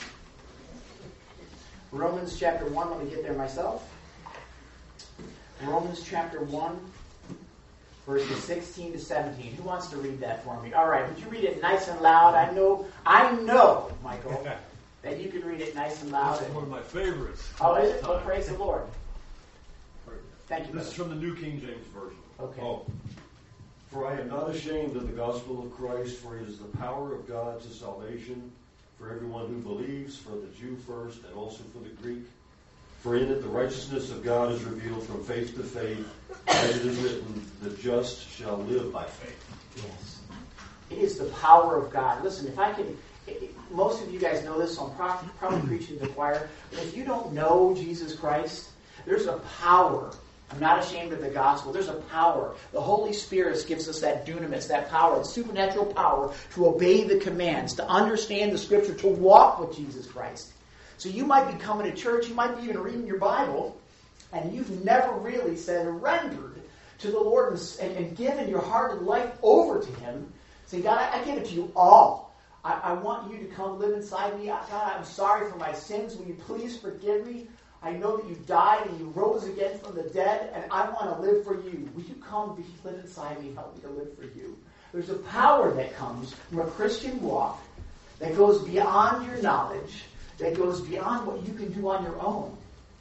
Romans chapter 1, let me get there myself. Romans chapter 1, verses 16 to 17. Who wants to read that for me? All right, would you read it nice and loud? I know, Michael, that you can read it nice and loud. It's one of my favorites. Oh, is it? Well, praise the Lord. Thank you. This is from the New King James Version. Okay. For I am not ashamed of the gospel of Christ, for it is the power of God to salvation for everyone who believes, for the Jew first and also for the Greek. For in it the righteousness of God is revealed from faith to faith, as it is written, the just shall live by faith. Yes. It is the power of God. Listen, if I can, most of you guys know this, so I'm probably preaching to the choir, but if you don't know Jesus Christ, there's a power. I'm not ashamed of the gospel. There's a power. The Holy Spirit gives us that dunamis, that power, that supernatural power to obey the commands, to understand the Scripture, to walk with Jesus Christ. So you might be coming to church, you might be even reading your Bible, and you've never really surrendered to the Lord and given your heart and life over to Him. Saying, God, I give it to you all. I want you to come live inside me. God, I'm sorry for my sins. Will you please forgive me? I know that you died and you rose again from the dead, and I want to live for you. Will you come live inside me? Help me to live for you. There's a power that comes from a Christian walk that goes beyond your knowledge, that goes beyond what you can do on your own.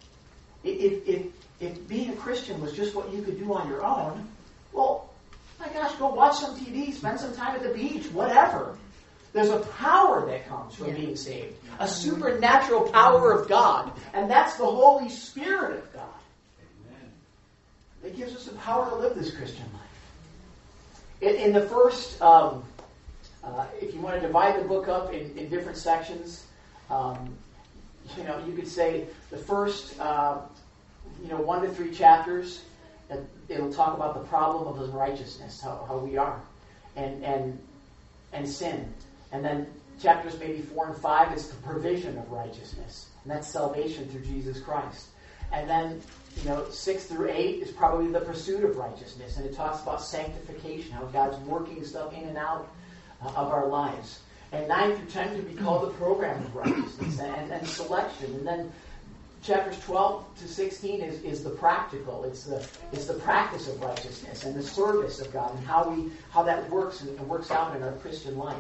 If being a Christian was just what you could do on your own, well, my gosh, go watch some TV, spend some time at the beach, whatever. There's a power that comes from being saved. A supernatural power of God. And that's the Holy Spirit of God. Amen. That gives us the power to live this Christian life. In the first, if you want to divide the book up in different sections, you could say the first, 1 to 3 chapters, it'll talk about the problem of unrighteousness, how we are, and sin. And then chapters maybe 4 and 5 is the provision of righteousness. And that's salvation through Jesus Christ. And then, 6 through 8 is probably the pursuit of righteousness. And it talks about sanctification, how God's working stuff in and out of our lives. And 9 through 10 could be called the program of righteousness and selection. And then chapters 12 to 16 is the practical. It's the practice of righteousness and the service of God and how that works and works out in our Christian life.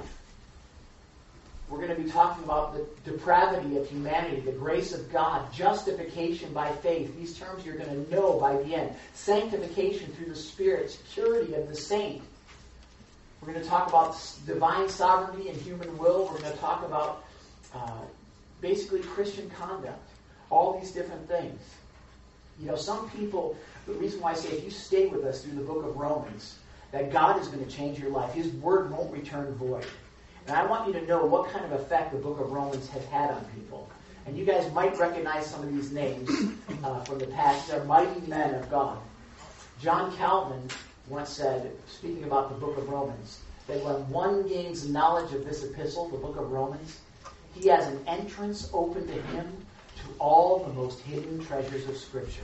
We're going to be talking about the depravity of humanity, the grace of God, justification by faith. These terms you're going to know by the end. Sanctification through the Spirit, security of the saint. We're going to talk about divine sovereignty and human will. We're going to talk about basically Christian conduct. All these different things. Some people, the reason why I say if you stay with us through the book of Romans, that God is going to change your life. His word won't return void. And I want you to know what kind of effect the book of Romans has had on people. And you guys might recognize some of these names from the past. They're mighty men of God. John Calvin once said, speaking about the book of Romans, that when one gains knowledge of this epistle, the book of Romans, he has an entrance open to him to all the most hidden treasures of Scripture.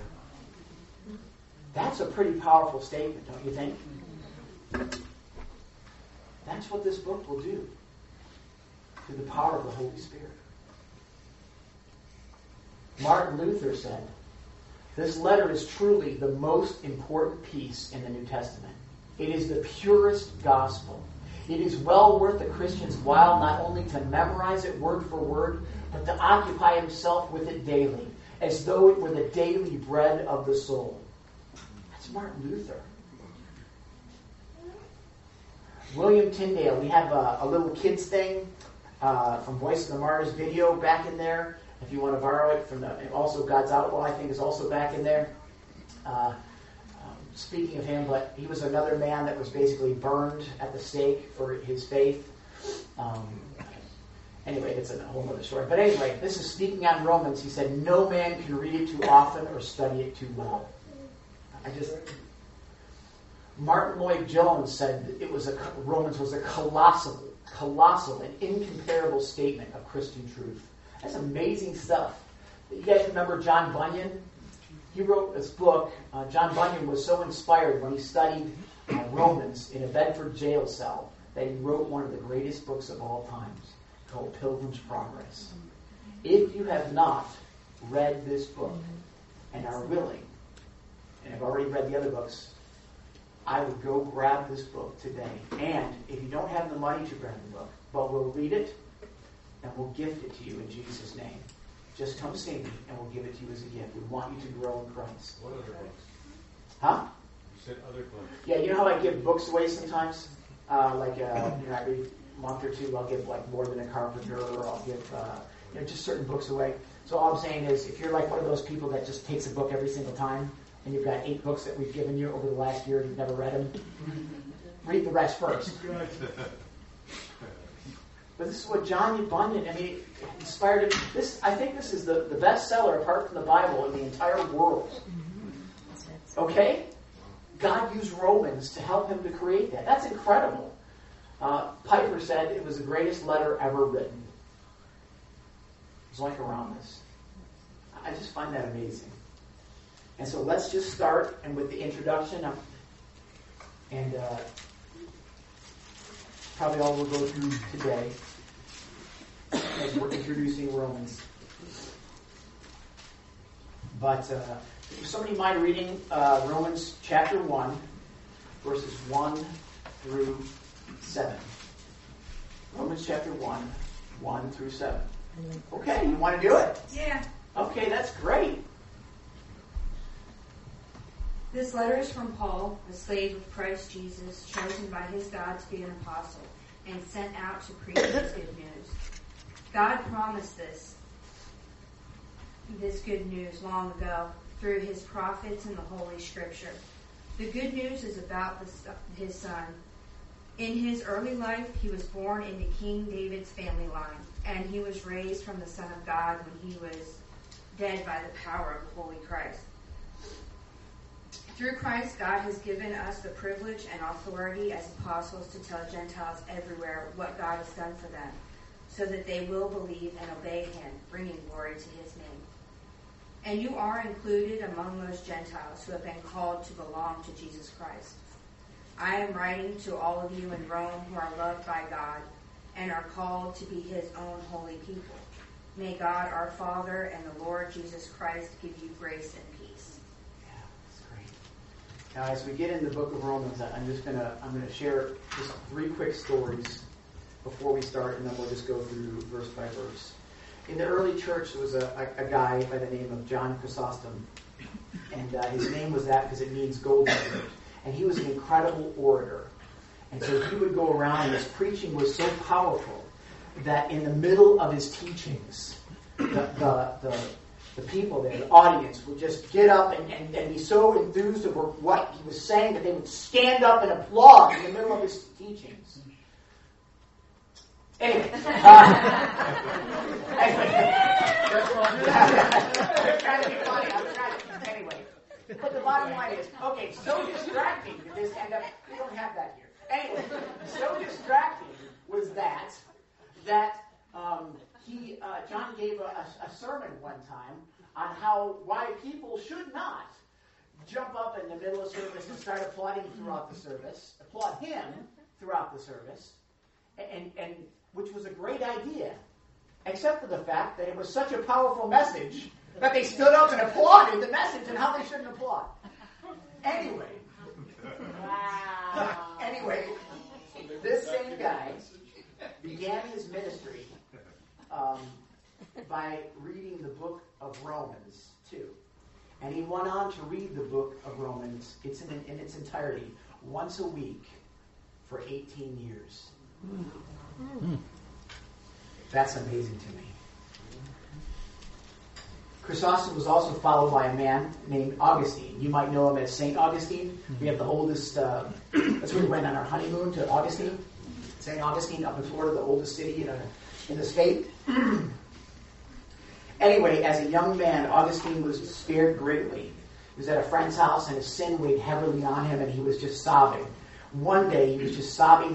That's a pretty powerful statement, don't you think? That's what this book will do through the power of the Holy Spirit. Martin Luther said, "This letter is truly the most important piece in the New Testament. It is the purest gospel. It is well worth the Christian's while not only to memorize it word for word, but to occupy himself with it daily, as though it were the daily bread of the soul." That's Martin Luther. William Tyndale, we have a little kids thing from Voice of the Martyrs video back in there. If you want to borrow it from also God's Outlaw, I think, is also back in there. Speaking of him, but he was another man that was basically burned at the stake for his faith. Anyway, it's a whole other story. But anyway, this is speaking on Romans. He said, "No man can read it too often or study it too well." Martin Lloyd-Jones said Romans was a colossal and incomparable statement of Christian truth. That's amazing stuff. You guys remember John Bunyan? He wrote this book. John Bunyan was so inspired when he studied Romans in a Bedford jail cell that he wrote one of the greatest books of all times called Pilgrim's Progress. If you have not read this book and are willing, and have already read the other books, I would go grab this book today. And if you don't have the money to grab the book, but we'll read it and we'll gift it to you in Jesus' name. Just come see me and we'll give it to you as a gift. We want you to grow in Christ. What other books? Huh? You said other books. Yeah, you know how I give books away sometimes? Every month or two I'll give like More Than a Carpenter, or I'll give just certain books away. So all I'm saying is, if you're like one of those people that just takes a book every single time, and you've got 8 books that we've given you over the last year and you've never read them, read the rest first. But this is what John Bunyan, inspired him. I think this is the best seller, apart from the Bible, in the entire world. Okay? God used Romans to help him to create that. That's incredible. Piper said it was the greatest letter ever written. It's like around this. I just find that amazing. And so let's just start, and with the introduction, and probably all we'll go through today as we're introducing Romans. But if somebody mind reading Romans chapter 1, verses 1 through 7. Romans chapter 1, 1 through 7. Okay, you want to do it? Yeah. Okay, that's great. This letter is from Paul, a slave of Christ Jesus, chosen by his God to be an apostle, and sent out to preach his good news. God promised this good news long ago through his prophets in the Holy Scripture. The good news is about his son. In his early life, he was born into King David's family line, and he was raised from the Son of God when he was dead by the power of the Holy Christ. Through Christ, God has given us the privilege and authority as apostles to tell Gentiles everywhere what God has done for them, so that they will believe and obey him, bringing glory to his name. And you are included among those Gentiles who have been called to belong to Jesus Christ. I am writing to all of you in Rome who are loved by God and are called to be his own holy people. May God, our Father, and the Lord Jesus Christ give you grace and peace. Yeah, that's great. Now, as we get in the book of Romans, I'm going to share just 3 quick stories before we start, and then we'll just go through verse by verse. In the early church, there was a guy by the name of John Chrysostom, and his name was that because it means golden age. And he was an incredible orator. And so he would go around, and his preaching was so powerful that in the middle of his teachings, the people there, the audience, would just get up and be so enthused over what he was saying that they would stand up and applaud in the middle of his teachings. Anyway. I'm trying to be funny. Anyway. But the bottom line is, okay, so distracting did this end up. We don't have that here. Anyway, so distracting was that John gave a sermon one time on why people should not jump up in the middle of service and start applauding throughout the service, applaud him throughout the service, and which was a great idea, except for the fact that it was such a powerful message that they stood up and applauded the message and how they shouldn't applaud. Anyway. Wow. Anyway, this same guy began his ministry by reading the book of Romans 2. And he went on to read the book of Romans in its entirety once a week for 18 years. That's amazing to me. Chrysostom was also followed by a man named Augustine. You might know him as St. Augustine. We have the oldest, that's where we went on our honeymoon, to Augustine. St. Augustine up in Florida, the oldest city in the state. Anyway, as a young man, Augustine was spared greatly. He was at a friend's house and his sin weighed heavily on him and he was just sobbing. One day he was just sobbing,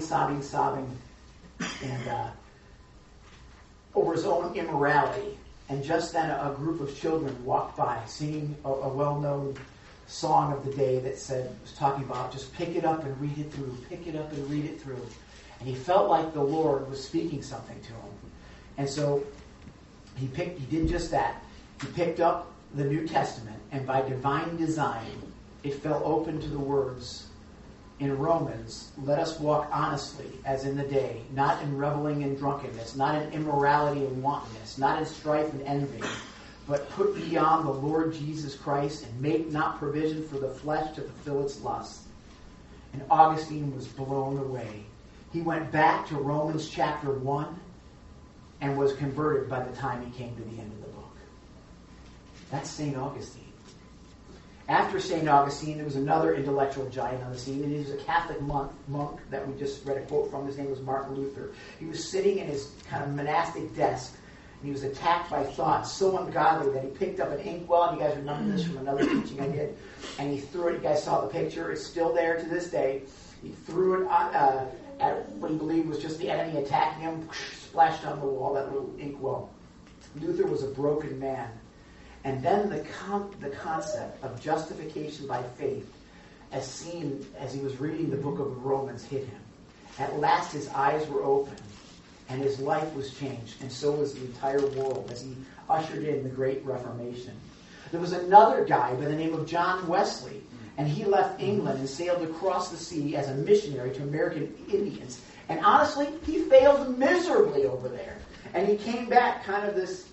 and over his own immorality. And just then a group of children walked by singing a well-known song of the day that was talking about just pick it up and read it through, pick it up and read it through. And he felt like the Lord was speaking something to him. And so he did just that. He picked up the New Testament, and by divine design, it fell open to the words in Romans, let us walk honestly as in the day, not in reveling and drunkenness, not in immorality and wantonness, not in strife and envy, but put beyond the Lord Jesus Christ and make not provision for the flesh to fulfill its lust. And Augustine was blown away. He went back to Romans chapter 1, and was converted by the time he came to the end of the book. That's St. Augustine. After St. Augustine, there was another intellectual giant on the scene, and he was a Catholic monk that we just read a quote from. His name was Martin Luther. He was sitting in his kind of monastic desk, and he was attacked by thoughts so ungodly that he picked up an inkwell, and you guys remember this from another teaching I did, and he threw it. You guys saw the picture. It's still there to this day. He threw it at what he believed was just the enemy attacking him, splashed on the wall, that little inkwell. Luther was a broken man. And then the concept of justification by faith, as seen as he was reading the book of Romans, hit him. At last his eyes were open, and his life was changed, and so was the entire world as he ushered in the Great Reformation. There was another guy by the name of John Wesley, and he left England and sailed across the sea as a missionary to American Indians. And honestly, he failed miserably over there. And he came back kind of this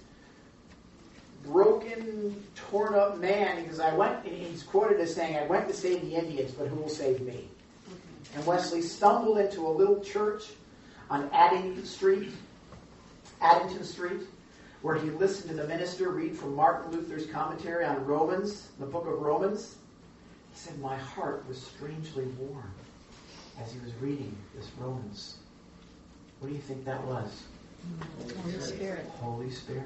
broken, torn up man, because he's quoted as saying, I went to save the Indians, but who will save me? And Wesley stumbled into a little church on Addington Street, where he listened to the minister read from Martin Luther's commentary on Romans, the book of Romans. He said, my heart was strangely warm as he was reading this Romans. What do you think that was? Holy Spirit. Holy Spirit.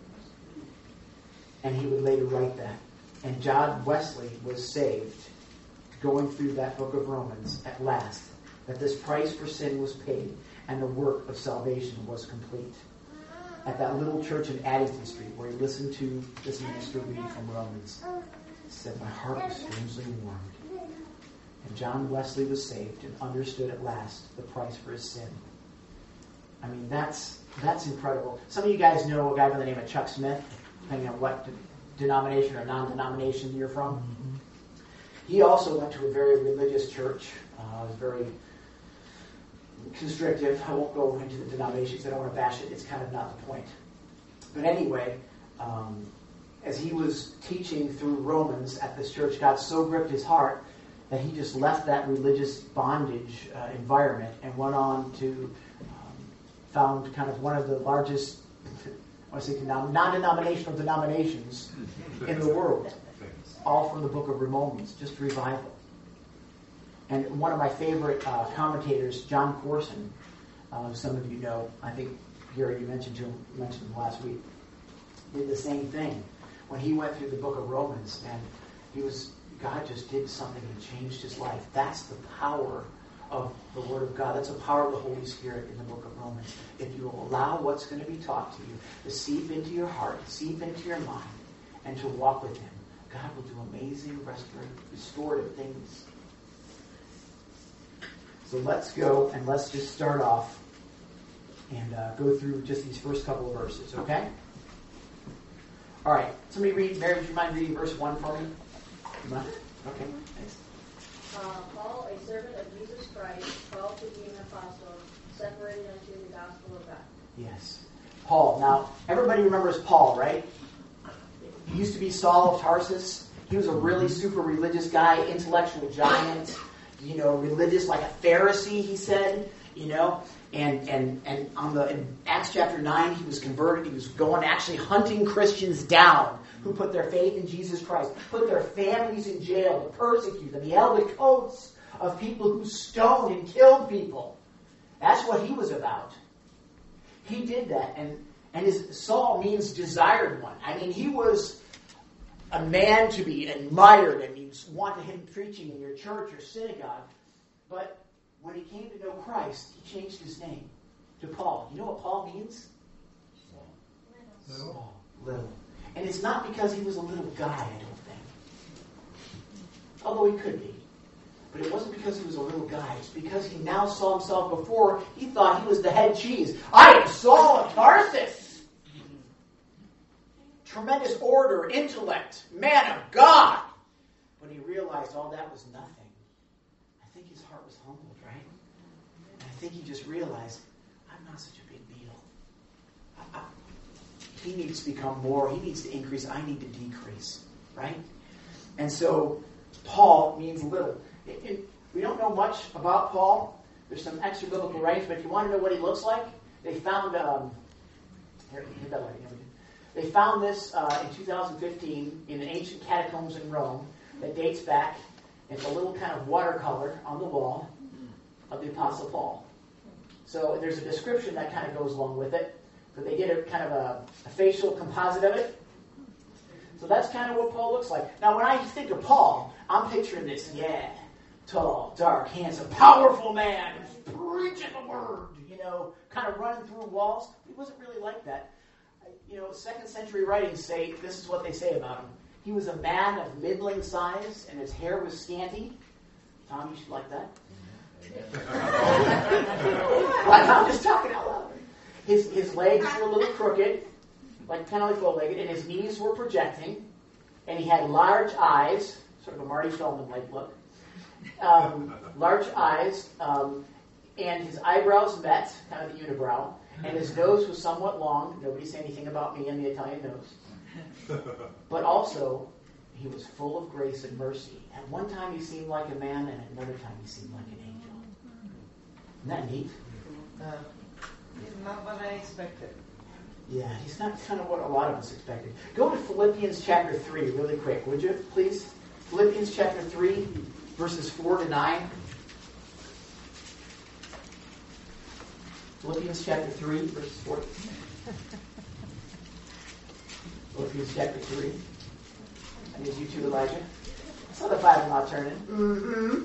And he would later write that. And John Wesley was saved, going through that book of Romans at last, that this price for sin was paid and the work of salvation was complete. At that little church in Addington Street, where he listened to this minister read from Romans, he said, my heart was strangely warmed. And John Wesley was saved and understood at last the price for his sin. I mean, that's incredible. Some of you guys know a guy by the name of Chuck Smith, depending on what denomination or non-denomination you're from. Mm-hmm. He also went to a very religious church. It was very constrictive. I won't go into the denominations. I don't want to bash it. It's kind of not the point. But anyway, as he was teaching through Romans at this church, God so gripped his heart that he just left that religious bondage environment and went on to found kind of one of the largest, I want to say non-denominational denominations in the world, all from the book of Romans, just revival. And one of my favorite commentators, John Corson, some of you know, I think Gary, you mentioned him last week, did the same thing when he went through the book of Romans, and God just did something and changed his life. That's the power of the Word of God. That's the power of the Holy Spirit in the book of Romans. If you will allow what's going to be taught to you to seep into your heart, seep into your mind, and to walk with Him, God will do amazing restorative things. So let's go and let's just start off and go through just these first couple of verses, okay? All right. Somebody read. Mary, would you mind reading verse 1 for me? Okay, thanks. Paul, a servant of Jesus Christ, called to be an apostle, separated unto the gospel of God. Yes. Paul. Now, everybody remembers Paul, right? He used to be Saul of Tarsus. He was a really super religious guy, intellectual giant, religious like a Pharisee, he said, And in Acts chapter 9, he was converted. He was going actually hunting Christians down who put their faith in Jesus Christ, put their families in jail to persecute them. He held the coats of people who stoned and killed people. That's what he was about. He did that. And his Saul means desired one. I mean, he was a man to be admired, and you wanted him preaching in your church or synagogue. But when he came to know Christ, he changed his name to Paul. You know what Paul means? Small. Little. And it's not because he was a little guy, I don't think. Although he could be. But it wasn't because he was a little guy. It's because he now saw himself before. He thought he was the head cheese. I am Saul of Tarsus. Tremendous order, intellect, man of God. But he realized all that was nothing. I think his heart was humbled, right? And I think he just realized, I'm not such a big deal. He needs to become more. He needs to increase. I need to decrease, right? And so Paul means little. We don't know much about Paul. There's some extra biblical writings, but if you want to know what he looks like, they found Here, hit that light. They found this in 2015 in ancient catacombs in Rome that dates back. It's a little kind of watercolor on the wall of the Apostle Paul. So there's a description that kind of goes along with it. But they did a kind of a facial composite of it. So that's kind of what Paul looks like. Now, when I think of Paul, I'm picturing this, tall, dark, handsome, powerful man, preaching the word, kind of running through walls. He wasn't really like that. Second century writings say, this is what they say about him. He was a man of middling size, and his hair was scanty. Tom, you should like that. I'm just talking out loud. His legs were a little crooked, kind of like bow-legged, and his knees were projecting, and he had large eyes, sort of a Marty Feldman-like look. Large eyes, and his eyebrows met, kind of the unibrow, and his nose was somewhat long. Nobody say anything about me and the Italian nose. But also, he was full of grace and mercy. At one time he seemed like a man, and at another time he seemed like an angel. Isn't that neat? He's not what I expected. Yeah, he's not kind of what a lot of us expected. Go to Philippians chapter 3 really quick, would you, please? Philippians chapter 3, verses 4 to 9. Philippians chapter 3, verses 4 to 9. Philippians chapter 3. I need you too, Elijah. I saw the Bible not turning. Mm-hmm.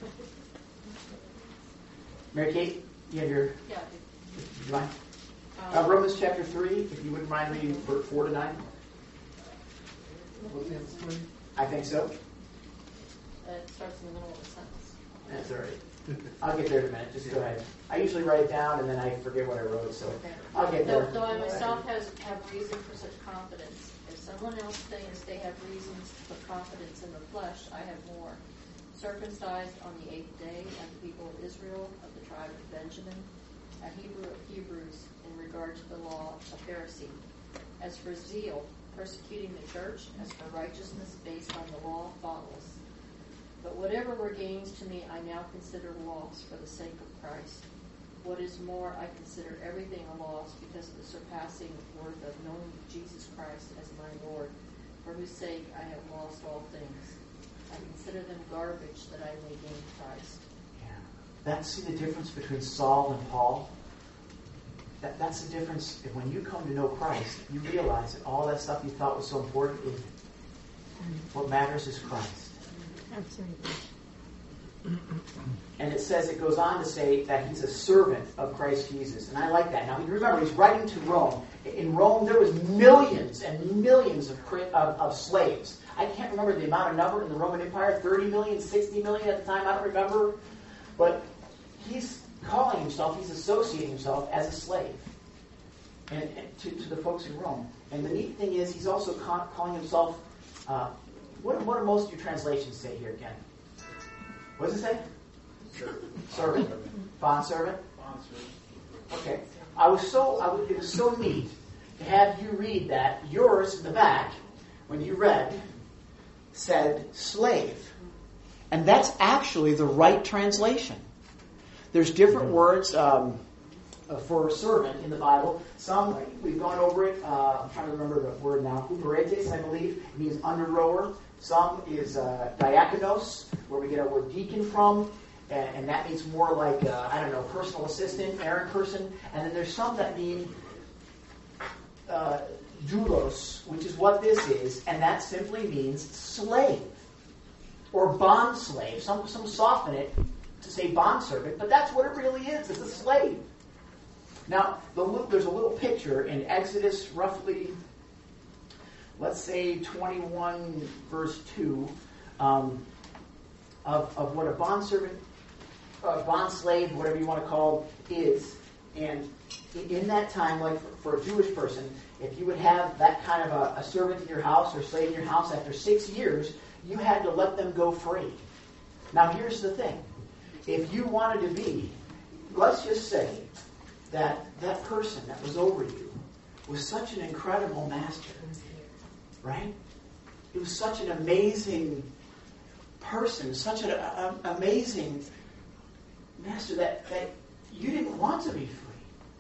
Mary Kate, you have your... Yeah. Do you mind? Romans chapter 3, if you wouldn't mind reading 4 to 9. Philippians 3. I think so. It starts in the middle of the sentence. That's all right. I'll get there in a minute. Just go ahead. I usually write it down and then I forget what I wrote, so I'll get there. Though I myself have reason for such confidence. If someone else thinks they have reasons to put confidence in the flesh, I have more. Circumcised on the 8th day, and the people of Israel, of the tribe of Benjamin, a Hebrew of Hebrews, in regard to the law, a Pharisee. As for zeal, persecuting the church; as for righteousness based on the law, faultless. But whatever were gains to me, I now consider loss for the sake of Christ. What is more, I consider everything a loss because of the surpassing worth of knowing Jesus Christ as my Lord, for whose sake I have lost all things. I consider them garbage that I may gain Christ. Yeah. See the difference between Saul and Paul? That's the difference. When you come to know Christ, you realize that all that stuff you thought was so important isn't. What matters is Christ. Absolutely. And it goes on to say that he's a servant of Christ Jesus. And I like that. Now, remember, he's writing to Rome. In Rome, there was millions and millions of slaves. I can't remember the number in the Roman Empire, 30 million, 60 million at the time, I don't remember. But he's calling himself, he's associating himself as a slave and to the folks in Rome. And the neat thing is, he's also calling himself, what do most of your translations say here again? What does it say? Servant. Bondservant? Okay. It was so neat to have you read that. Yours in the back, when you read, said slave. And that's actually the right translation. There's different words for servant in the Bible. Some, we've gone over it. I'm trying to remember the word now. Huperetes, I believe, means under rower. Some is diakonos, where we get our word deacon from. And that means more like, personal assistant, errand person. And then there's some that mean doulos, which is what this is. And that simply means slave or bond slave. Some soften it to say bondservant, but that's what it really is. It's a slave. Now, there's a little picture in Exodus, roughly, let's say 21 verse 2, of what a bondservant, bond slave, whatever you want to call it, is. And in that time, like for a Jewish person, if you would have that kind of a servant in your house or slave in your house, after 6 years, you had to let them go free. Now, here's the thing. If you wanted to be, let's just say that person that was over you was such an incredible master, right? He was such an amazing person, such an amazing master that you didn't want to be free.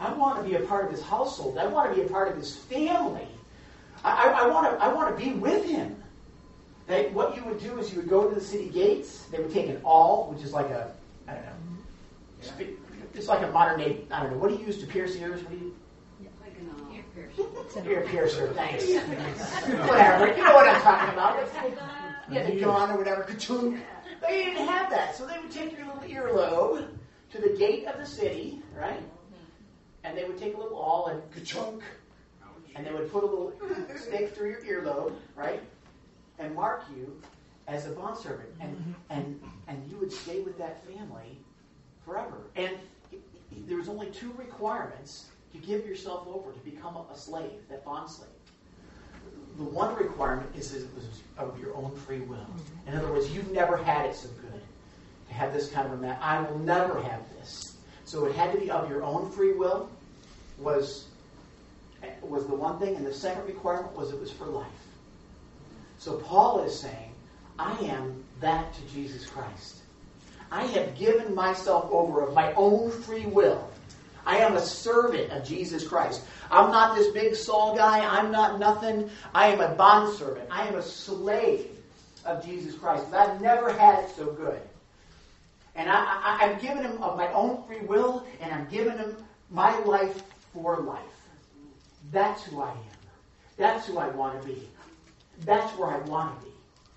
I want to be a part of his household. I want to be a part of his family. I want to be with him. That what you would do is you would go to the city gates. They would take an awl, which is like a, I don't know, it's like a modern day, I don't know, what do you use to pierce ears? What do you? Like an ear piercer. Ear piercer, thanks. Whatever, you know what I'm talking about. Yeah, the gun or whatever. Ka-chung. They didn't have that, so they would take your little earlobe to the gate of the city, right? And they would take a little awl and ka-chunk, and they would put a little stick through your earlobe, right? And mark you as a bondservant. And you would stay with that family forever. And there was only 2 requirements to give yourself over, to become a slave, that bond slave. The one requirement is it was of your own free will. In other words, you've never had it so good to have this kind of a man. I will never have this. So it had to be of your own free will, was the one thing. And the second requirement was it was for life. So Paul is saying, I am that to Jesus Christ. I have given myself over of my own free will. I am a servant of Jesus Christ. I'm not this big Saul guy. I'm not nothing. I am a bondservant. I am a slave of Jesus Christ. But I've never had it so good. And I'm giving him of my own free will, and I'm giving him my life for life. That's who I am. That's who I want to be. That's where I want to be.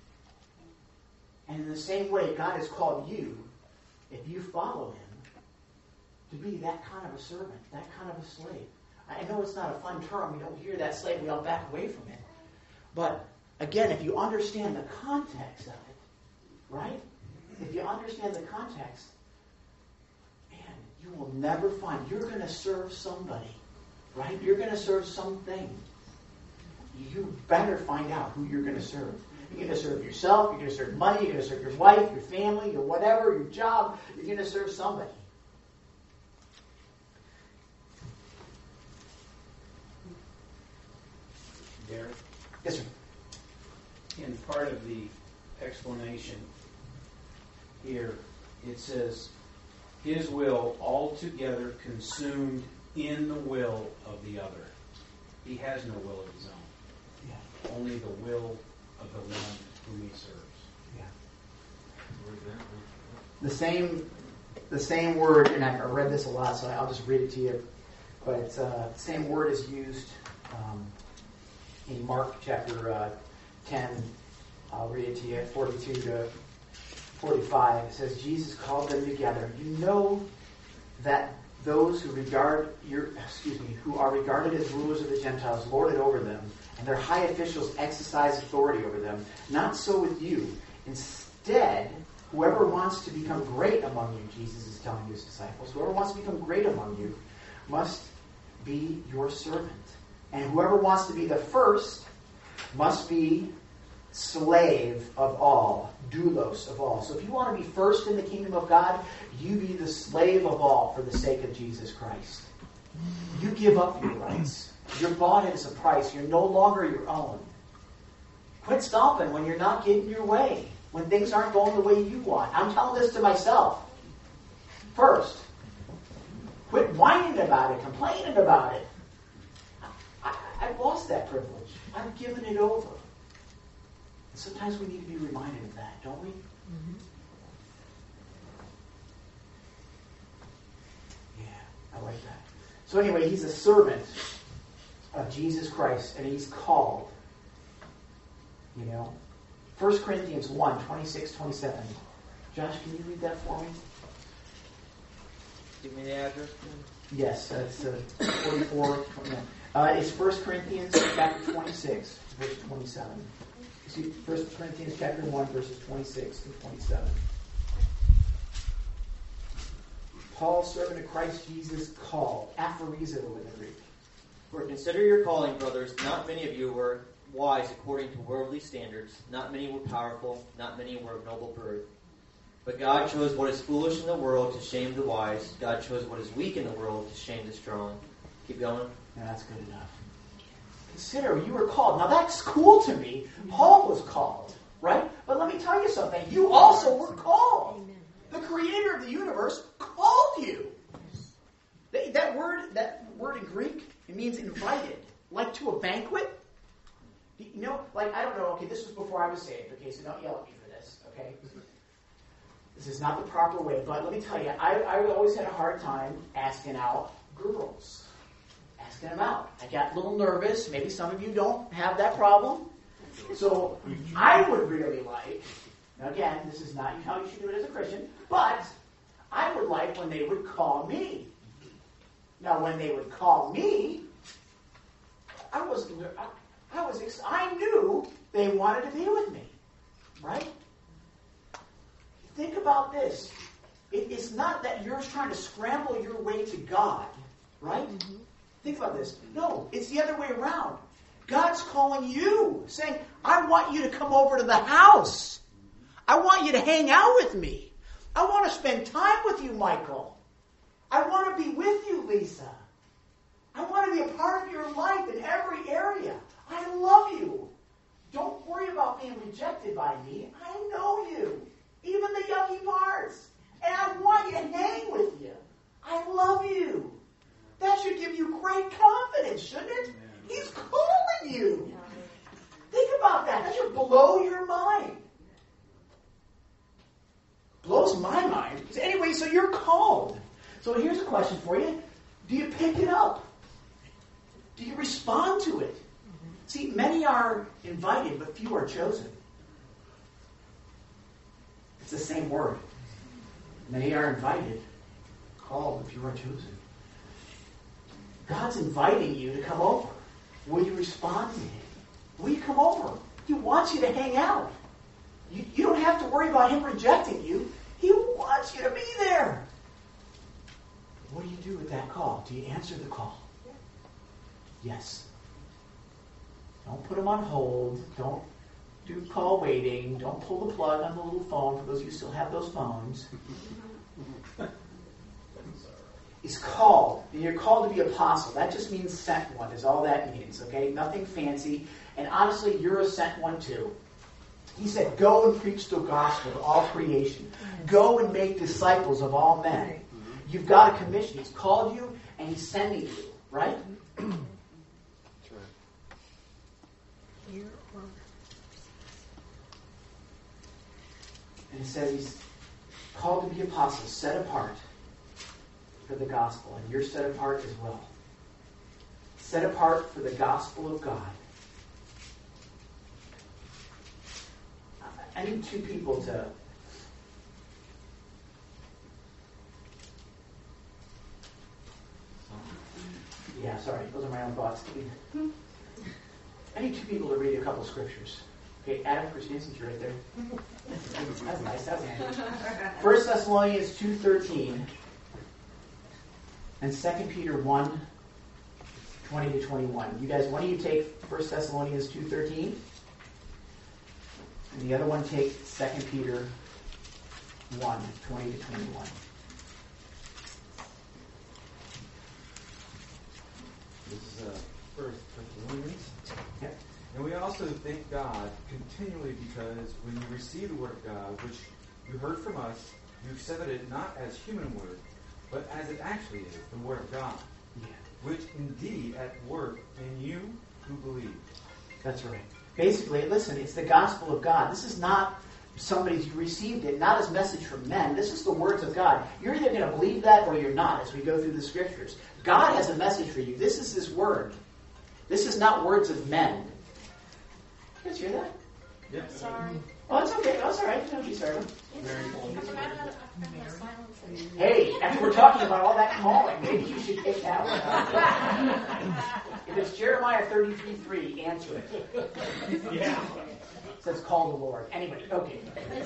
And in the same way, God has called you, if you follow him, to be that kind of a servant, that kind of a slave. I know it's not a fun term. We don't hear that slave. We all back away from it. But again, if you understand the context of it, right? If you understand the context, man, you will never find. You're going to serve somebody, right? You're going to serve something. You better find out who you're going to serve. You're going to serve yourself. You're going to serve money. You're going to serve your wife, your family, your whatever, your job. You're going to serve somebody. Derek? Yes, sir. In part of the explanation here, it says, his will altogether consumed in the will of the other. He has no will of his own. Yeah. Only the will of the one whom he serves. Yeah. The same word, and I've read this a lot, so I'll just read it to you. But it's, the same word is used in Mark chapter 10. I'll read it to you, 42 to 45. It says, Jesus called them together. You know that those who are regarded as rulers of the Gentiles lord it over them, and their high officials exercise authority over them. Not so with you. Instead, whoever wants to become great among you, Jesus is telling his disciples, whoever wants to become great among you must be your servant. And whoever wants to be the first must be slave of all, doulos of all. So if you want to be first in the kingdom of God, you be the slave of all for the sake of Jesus Christ. You give up your rights. You're bought at a price. You're no longer your own. Quit stomping when you're not getting your way, when things aren't going the way you want. I'm telling this to myself. First, quit whining about it, complaining about it. I've lost that privilege. I've given it over. And sometimes we need to be reminded of that, don't we? Mm-hmm. Yeah, I like that. So anyway, he's a servant of Jesus Christ, and he's called. 1 Corinthians 1, 26, 27. Josh, can you read that for me? Give me the address. Yes, that's 44. It's 1 Corinthians chapter 26, verse 27. See, 1 Corinthians chapter 1, verses 26 to 27. Paul, servant of Christ Jesus, called. Aphorizo in the Greek. For consider your calling, brothers. Not many of you were wise according to worldly standards. Not many were powerful. Not many were of noble birth. But God chose what is foolish in the world to shame the wise. God chose what is weak in the world to shame the strong. Keep going. Yeah, that's good enough. Consider you were called. Now that's cool to me. Paul was called, right? But let me tell you something. You also were called. The creator of the universe called you. That that word in Greek, it means invited, like to a banquet. You know, like, I don't know, okay, this was before I was saved, okay, so don't yell at me for this, okay? This is not the proper way, but let me tell you, I always had a hard time asking out girls. Asking them out. I got a little nervous. Maybe some of you don't have that problem. So I would really like, now again, this is not how you should do it as a Christian, but I would like when they would call me. Now, when they would call me, I knew they wanted to be with me, right? Think about this. It's not that you're trying to scramble your way to God, right? Mm-hmm. Think about this. No, it's the other way around. God's calling you, saying, I want you to come over to the house. I want you to hang out with me. I want to spend time with you, Michael. I want to be with you, Lisa. I want to be a part of your life in every area. I love you. Don't worry about being rejected by me. I know you. Even the yucky parts. And I want you to hang with you. I love you. That should give you great confidence, shouldn't it? He's calling you. Think about that. That should blow your mind. Blows my mind. Anyway, so you're called. So here's a question for you. Do you pick it up? Do you respond to it? See, many are invited, but few are chosen. It's the same word. Many are invited, called, but few are chosen. God's inviting you to come over. Will you respond to Him? Will you come over? He wants you to hang out. You don't have to worry about Him rejecting you. He wants you to be there. What do you do with that call? Do you answer the call? Yes. Don't put Him on hold. Don't do call waiting. Don't pull the plug on the little phone for those of you who still have those phones. He's called. And you're called to be apostle. That just means sent one is all that means, okay? Nothing fancy. And honestly, you're a sent one too. He said, go and preach the gospel to all creation. Go and make disciples of all men. You've got a commission. He's called you and He's sending you, right? That's right. And it says He's called to be apostles, set apart for the gospel, and you're set apart as well. Set apart for the gospel of God. I need two people to those are my own thoughts. I need two people to read a couple of scriptures. Okay, Adam, Christine, since you're right there. That's nice. That's handy. 1 Thessalonians 2:13 and 2 Peter 1:20-21. You guys, one of you take 1 Thessalonians 2:13, and the other one take 2 Peter 1:20-21. This is 1 Thessalonians. Yep. And we also thank God continually because when you receive the word of God, which you heard from us, you accepted it not as human word, but as it actually is, the word of God, which indeed at work in you who believe. That's right. Basically, listen, it's the gospel of God. This is not somebody's, you received it, not as message from men. This is the words of God. You're either going to believe that or you're not as we go through the scriptures. God has a message for you. This is His word. This is not words of men. You guys hear that? Yep. Sorry. Oh, it's okay. Oh, it's all right. Don't be sorry. Hey, after we're talking about all that calling, maybe you should take that one. If it's Jeremiah 33:3, answer it. Yeah. It says, call the Lord. Anyway, okay.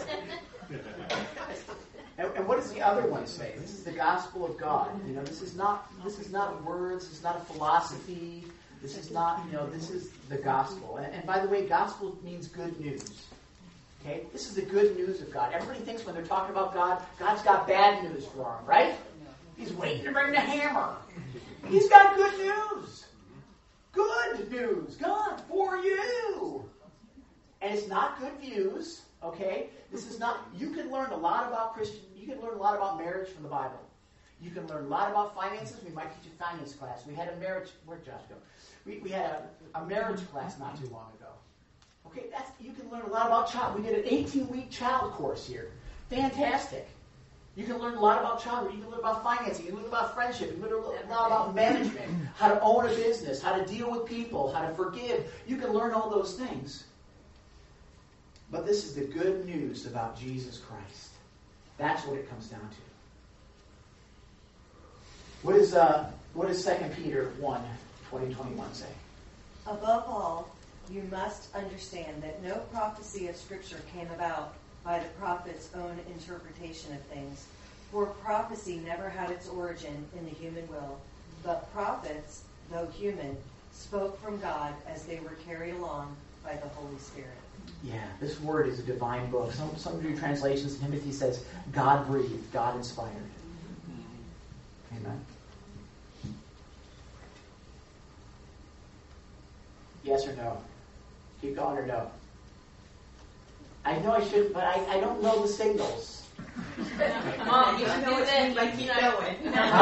And what does the other one say? This is the gospel of God. You know, this is not words. This is not a philosophy. This is not, this is the gospel. And by the way, gospel means good news. Okay? This is the good news of God. Everybody thinks when they're talking about God, God's got bad news for them, right? He's waiting to bring the hammer. He's got good news. Good news. God for you. And it's not good views, okay? This is not, you can learn a lot about marriage from the Bible. You can learn a lot about finances. We might teach a finance class. We had a marriage. Where'd Josh go? We had a marriage class not too long ago. Okay, you can learn a lot about child. We did an 18-week child course here. Fantastic. You can learn a lot about childhood. You can learn about financing. You can learn about friendship. You can learn a lot about management, how to own a business, how to deal with people, how to forgive. You can learn all those things. But this is the good news about Jesus Christ. That's what it comes down to. What does 2 Peter 1, 20-21 say? Above all, you must understand that no prophecy of Scripture came about by the prophet's own interpretation of things. For prophecy never had its origin in the human will, but prophets, though human, spoke from God as they were carried along by the Holy Spirit. Yeah, this word is a divine book. Some of your translations, Timothy says, God breathed, God inspired. Amen. Yes or no? Keep going or no? I know I should, but I don't know the signals. Mom, you should know what you mean by keep going.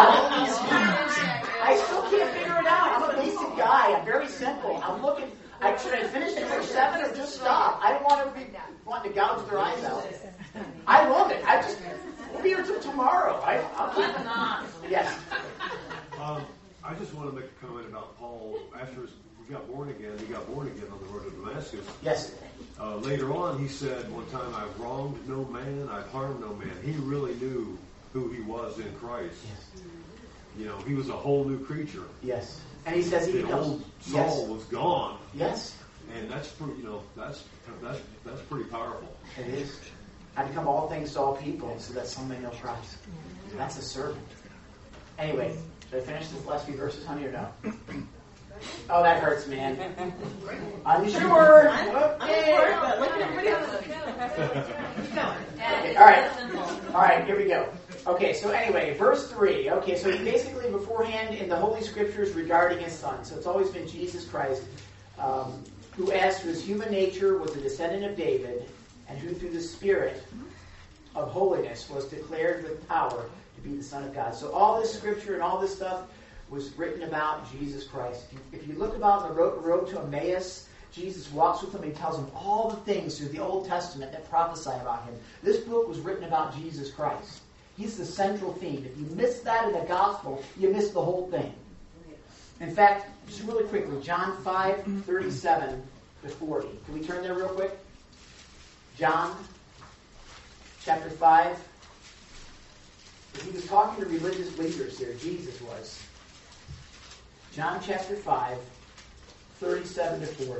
I still can't figure it out. I'm a basic guy. I'm very simple. I'm looking. Should I finish to verse 7 or just stop? I don't want to be wanting to gouge their eyes out. I love it. We'll be here till tomorrow. I'll keep it on. Yes. I just want to make a comment about Paul. After he got born again on the road to Damascus. Yes. Later on, he said, one time, I've wronged no man, I've harmed no man. He really knew who he was in Christ. Yes. You know, he was a whole new creature. Yes. And he says the old Saul was gone. Yes. And that's pretty, that's pretty powerful. It is. I become all things to all people, so that some may know Christ. That's a servant. Anyway, should I finish the last few verses, honey, or no? Oh, that hurts, man. I'm sure. Okay. But look at everybody else. Keep going. Okay, all right, here we go. Okay, so anyway, verse 3. Okay, so he basically beforehand in the Holy Scriptures regarding his son. So it's always been Jesus Christ, who as to his human nature was a descendant of David, and who through the Spirit of holiness was declared with power to be the Son of God. So all this Scripture and all this stuff was written about Jesus Christ. If you look about the road to Emmaus, Jesus walks with them and tells them all the things through the Old Testament that prophesy about him. This book was written about Jesus Christ. He's the central theme. If you miss that in the gospel, you miss the whole thing. In fact, just really quickly, John 5:37 to 40. Can we turn there real quick? John chapter 5. He was talking to religious leaders here. Jesus was. John chapter 5, 37 to 40.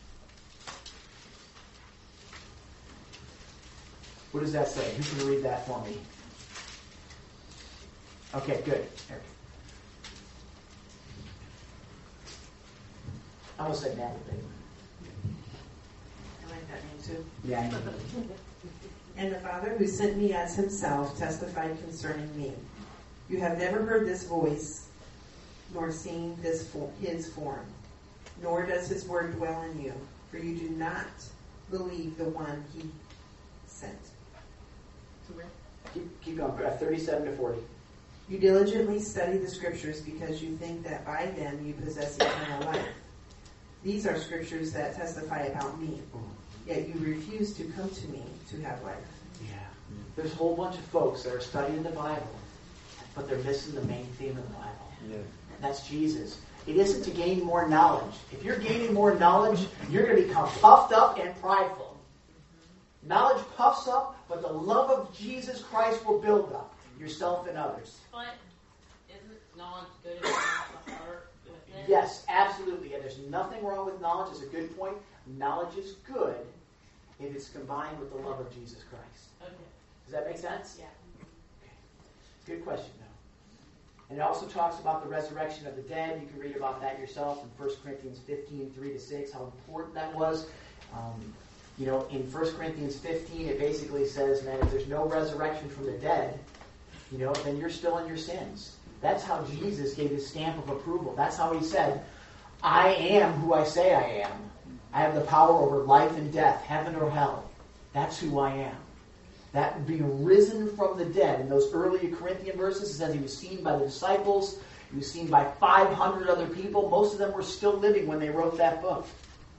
What does that say? Who can read that for me? Okay, good. Eric. I almost said Natalie. I like that name too. Yeah, I know. And the Father who sent me as himself testified concerning me. You have never heard this voice, nor seen his form, nor does his word dwell in you, for you do not believe the one he sent. Keep going. 37 to 40. You diligently study the Scriptures because you think that by them you possess eternal life. These are Scriptures that testify about me, yet you refuse to come to me to have life. Yeah. There's a whole bunch of folks that are studying the Bible, but they're missing the main theme of the Bible. Yeah. That's Jesus. It isn't to gain more knowledge. If you're gaining more knowledge, you're going to become puffed up and prideful. Knowledge puffs up, but the love of Jesus Christ will build up yourself and others. But isn't knowledge good if it's not the heart with it? Yes, absolutely. And there's nothing wrong with knowledge. It's a good point. Knowledge is good if it's combined with the love of Jesus Christ. Okay. Does that make sense? Yeah. Okay. Good question, though. And it also talks about the resurrection of the dead. You can read about that yourself in 1 Corinthians 15, 3-6, how important that was. In 1 Corinthians 15, it basically says, man, if there's no resurrection from the dead, then you're still in your sins. That's how Jesus gave his stamp of approval. That's how he said, I am who I say I am. I have the power over life and death, heaven or hell. That's who I am. That being risen from the dead. In those early Corinthian verses, it says he was seen by the disciples. He was seen by 500 other people. Most of them were still living when they wrote that book.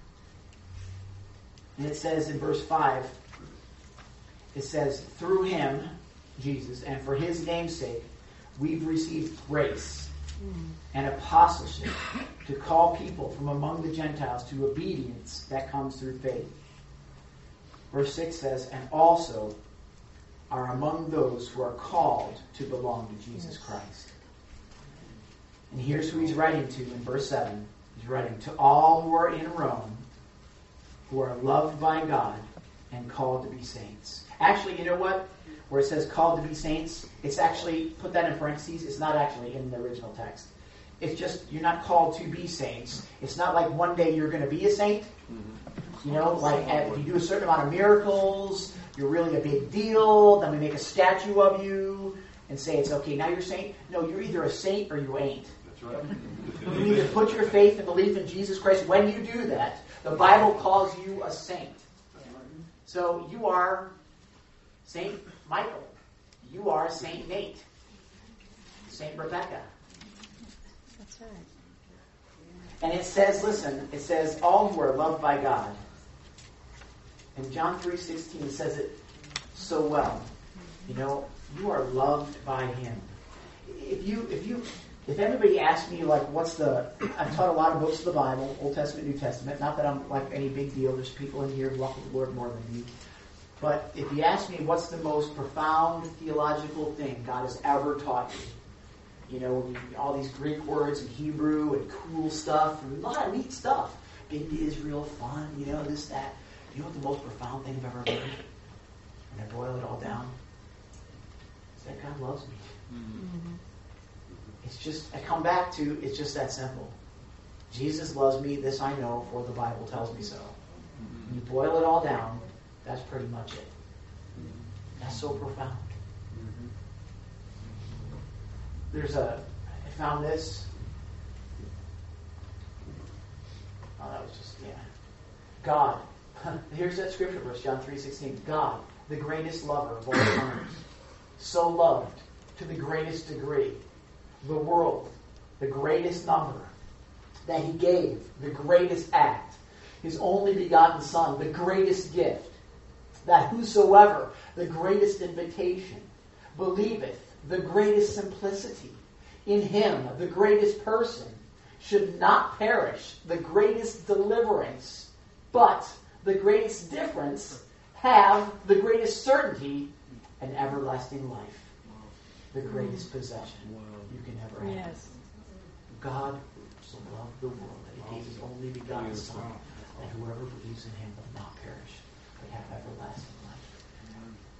And it says in verse 5, it says, through him, Jesus, and for his name's sake, we've received grace and apostleship to call people from among the Gentiles to obedience that comes through faith. Verse 6 says, and also are among those who are called to belong to Jesus Christ. And here's who he's writing to in verse 7. He's writing to all who are in Rome, who are loved by God and called to be saints. Actually, you know what? Where it says called to be saints, it's actually, put that in parentheses, it's not actually in the original text. It's just, you're not called to be saints. It's not like one day you're going to be a saint. You know, like if you do a certain amount of miracles, you're really a big deal, then we make a statue of you and say it's okay, now you're a saint. No, you're either a saint or you ain't. That's right. You either put your faith and belief in Jesus Christ. When you do that, the Bible calls you a saint. So you are Saint Michael. You are Saint Nate. Saint Rebecca. That's right. And it says, listen, it says, all who are loved by God. And John 3:16 says it so well. You know, you are loved by him. If everybody asked me, like, I've taught a lot of books of the Bible, Old Testament, New Testament. Not that I'm like any big deal. There's people in here who walk with the Lord more than me. But if you ask me what's the most profound theological thing God has ever taught you, you know, all these Greek words and Hebrew and cool stuff, and a lot of neat stuff. Been to Israel, fun, you know, this, that. You know what the most profound thing I've ever learned? When I boil it all down, is that God loves me. Mm-hmm. It's just, I come back to, it's just that simple. Jesus loves me, this I know, for the Bible tells me so. When you boil it all down, that's pretty much it. That's so profound. I found this. Oh, that was just, yeah. God. Here's that scripture verse, John 3:16. God, the greatest lover of all times, so loved to the greatest degree the world, the greatest number, that he gave the greatest act, his only begotten Son, the greatest gift, that whosoever, the greatest invitation, believeth, the greatest simplicity, in him, the greatest person, should not perish, the greatest deliverance, but the greatest difference, have the greatest certainty, and everlasting life, the greatest possession you can ever have. Yes. God so loved the world that he gave his only begotten Son, that whoever believes in him will not perish, but have everlasting life.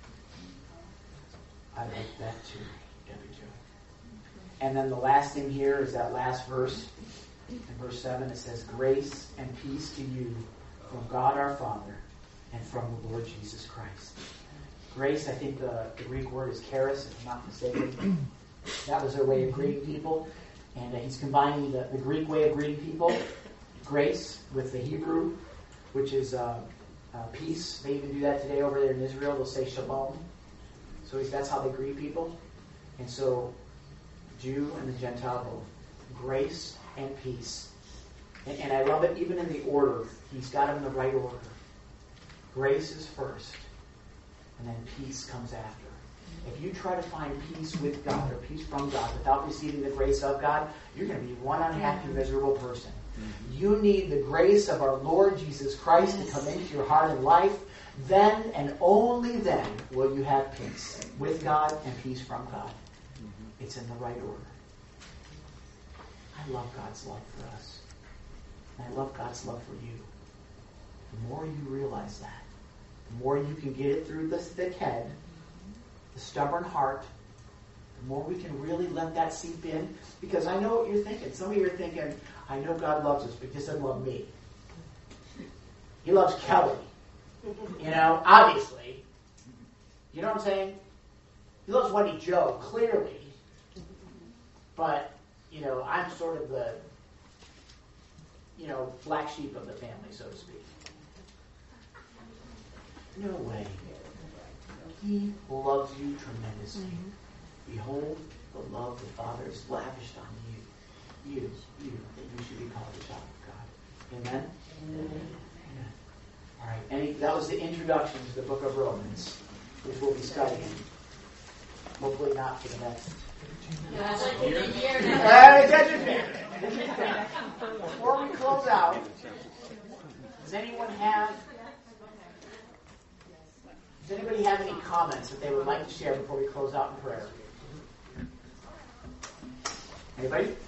I like that too, Debbie Jo. And then the last thing here is that last verse. In verse 7 it says, grace and peace to you from God our Father and from the Lord Jesus Christ. Grace, I think the Greek word is charis, if I'm not mistaken. That was their way of greeting people. And he's combining the Greek way of greeting people, grace, with the Hebrew, which is peace. They even do that today over there in Israel. They'll say shalom. So that's how they greet people. And so, Jew and the Gentile both. Grace and peace. And I love it even in the order. He's got them in the right order. Grace is first, and then peace comes after. If you try to find peace with God or peace from God without receiving the grace of God, you're going to be one unhappy, miserable person. You need the grace of our Lord Jesus Christ to come into your heart and life. Then and only then will you have peace with God and peace from God. It's in the right order. I love God's love for us. And I love God's love for you. The more you realize that, the more you can get it through the thick head, the stubborn heart, the more we can really let that seep in. Because I know what you're thinking. Some of you are thinking, I know God loves us, but he just doesn't love me. He loves Kelly. You know, obviously. You know what I'm saying? He loves Wendy Jo, clearly. But, you know, I'm sort of the, you know, black sheep of the family, so to speak. No way. He loves you tremendously. Behold, the love the Father has lavished on you, that you should be called a child of God. Amen? Amen. All right, that was the introduction to the book of Romans, which we'll be studying. Hopefully not for the next year. Before we close out, does anybody have any comments that they would like to share before we close out in prayer? Anybody? Okay.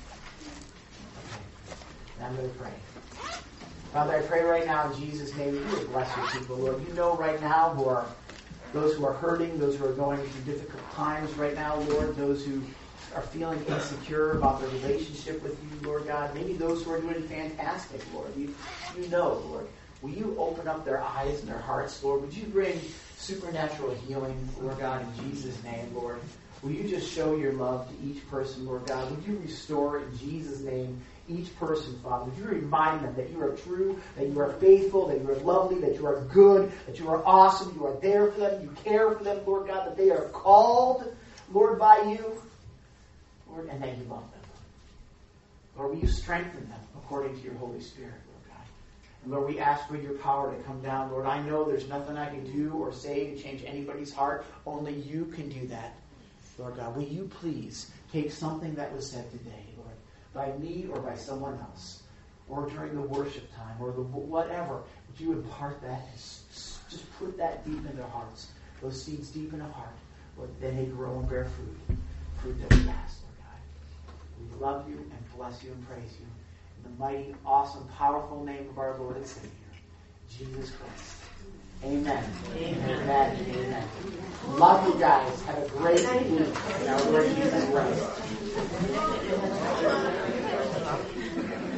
Now I'm going to pray. Father, I pray right now in Jesus' name that you would bless your people, Lord. You know right now those who are hurting, those who are going through difficult times right now, Lord, those who are feeling insecure about their relationship with you, Lord God. Maybe those who are doing fantastic, Lord. You know, Lord. Will you open up their eyes and their hearts, Lord? Would you bring supernatural healing, Lord God, in Jesus' name, Lord? Will you just show your love to each person, Lord God? Would you restore in Jesus' name each person, Father? Would you remind them that you are true, that you are faithful, that you are lovely, that you are good, that you are awesome, you are there for them, you care for them, Lord God, that they are called, Lord, by you, Lord, and that you love them. Lord, will you strengthen them according to your Holy Spirit, Lord God? And Lord, we ask for your power to come down. Lord, I know there's nothing I can do or say to change anybody's heart. Only you can do that. Lord God, will you please take something that was said today, Lord, by me or by someone else, or during the worship time, or the whatever, would you impart that and just put that deep in their hearts, those seeds deep in their heart, Lord, then they grow and bear fruit that will last, Lord God. We love you and bless you and praise you in the mighty, awesome, powerful name of our Lord and Savior, Jesus Christ. Amen. Amen. Amen. Amen. Love you guys. Have a great week in our Lord Jesus Christ.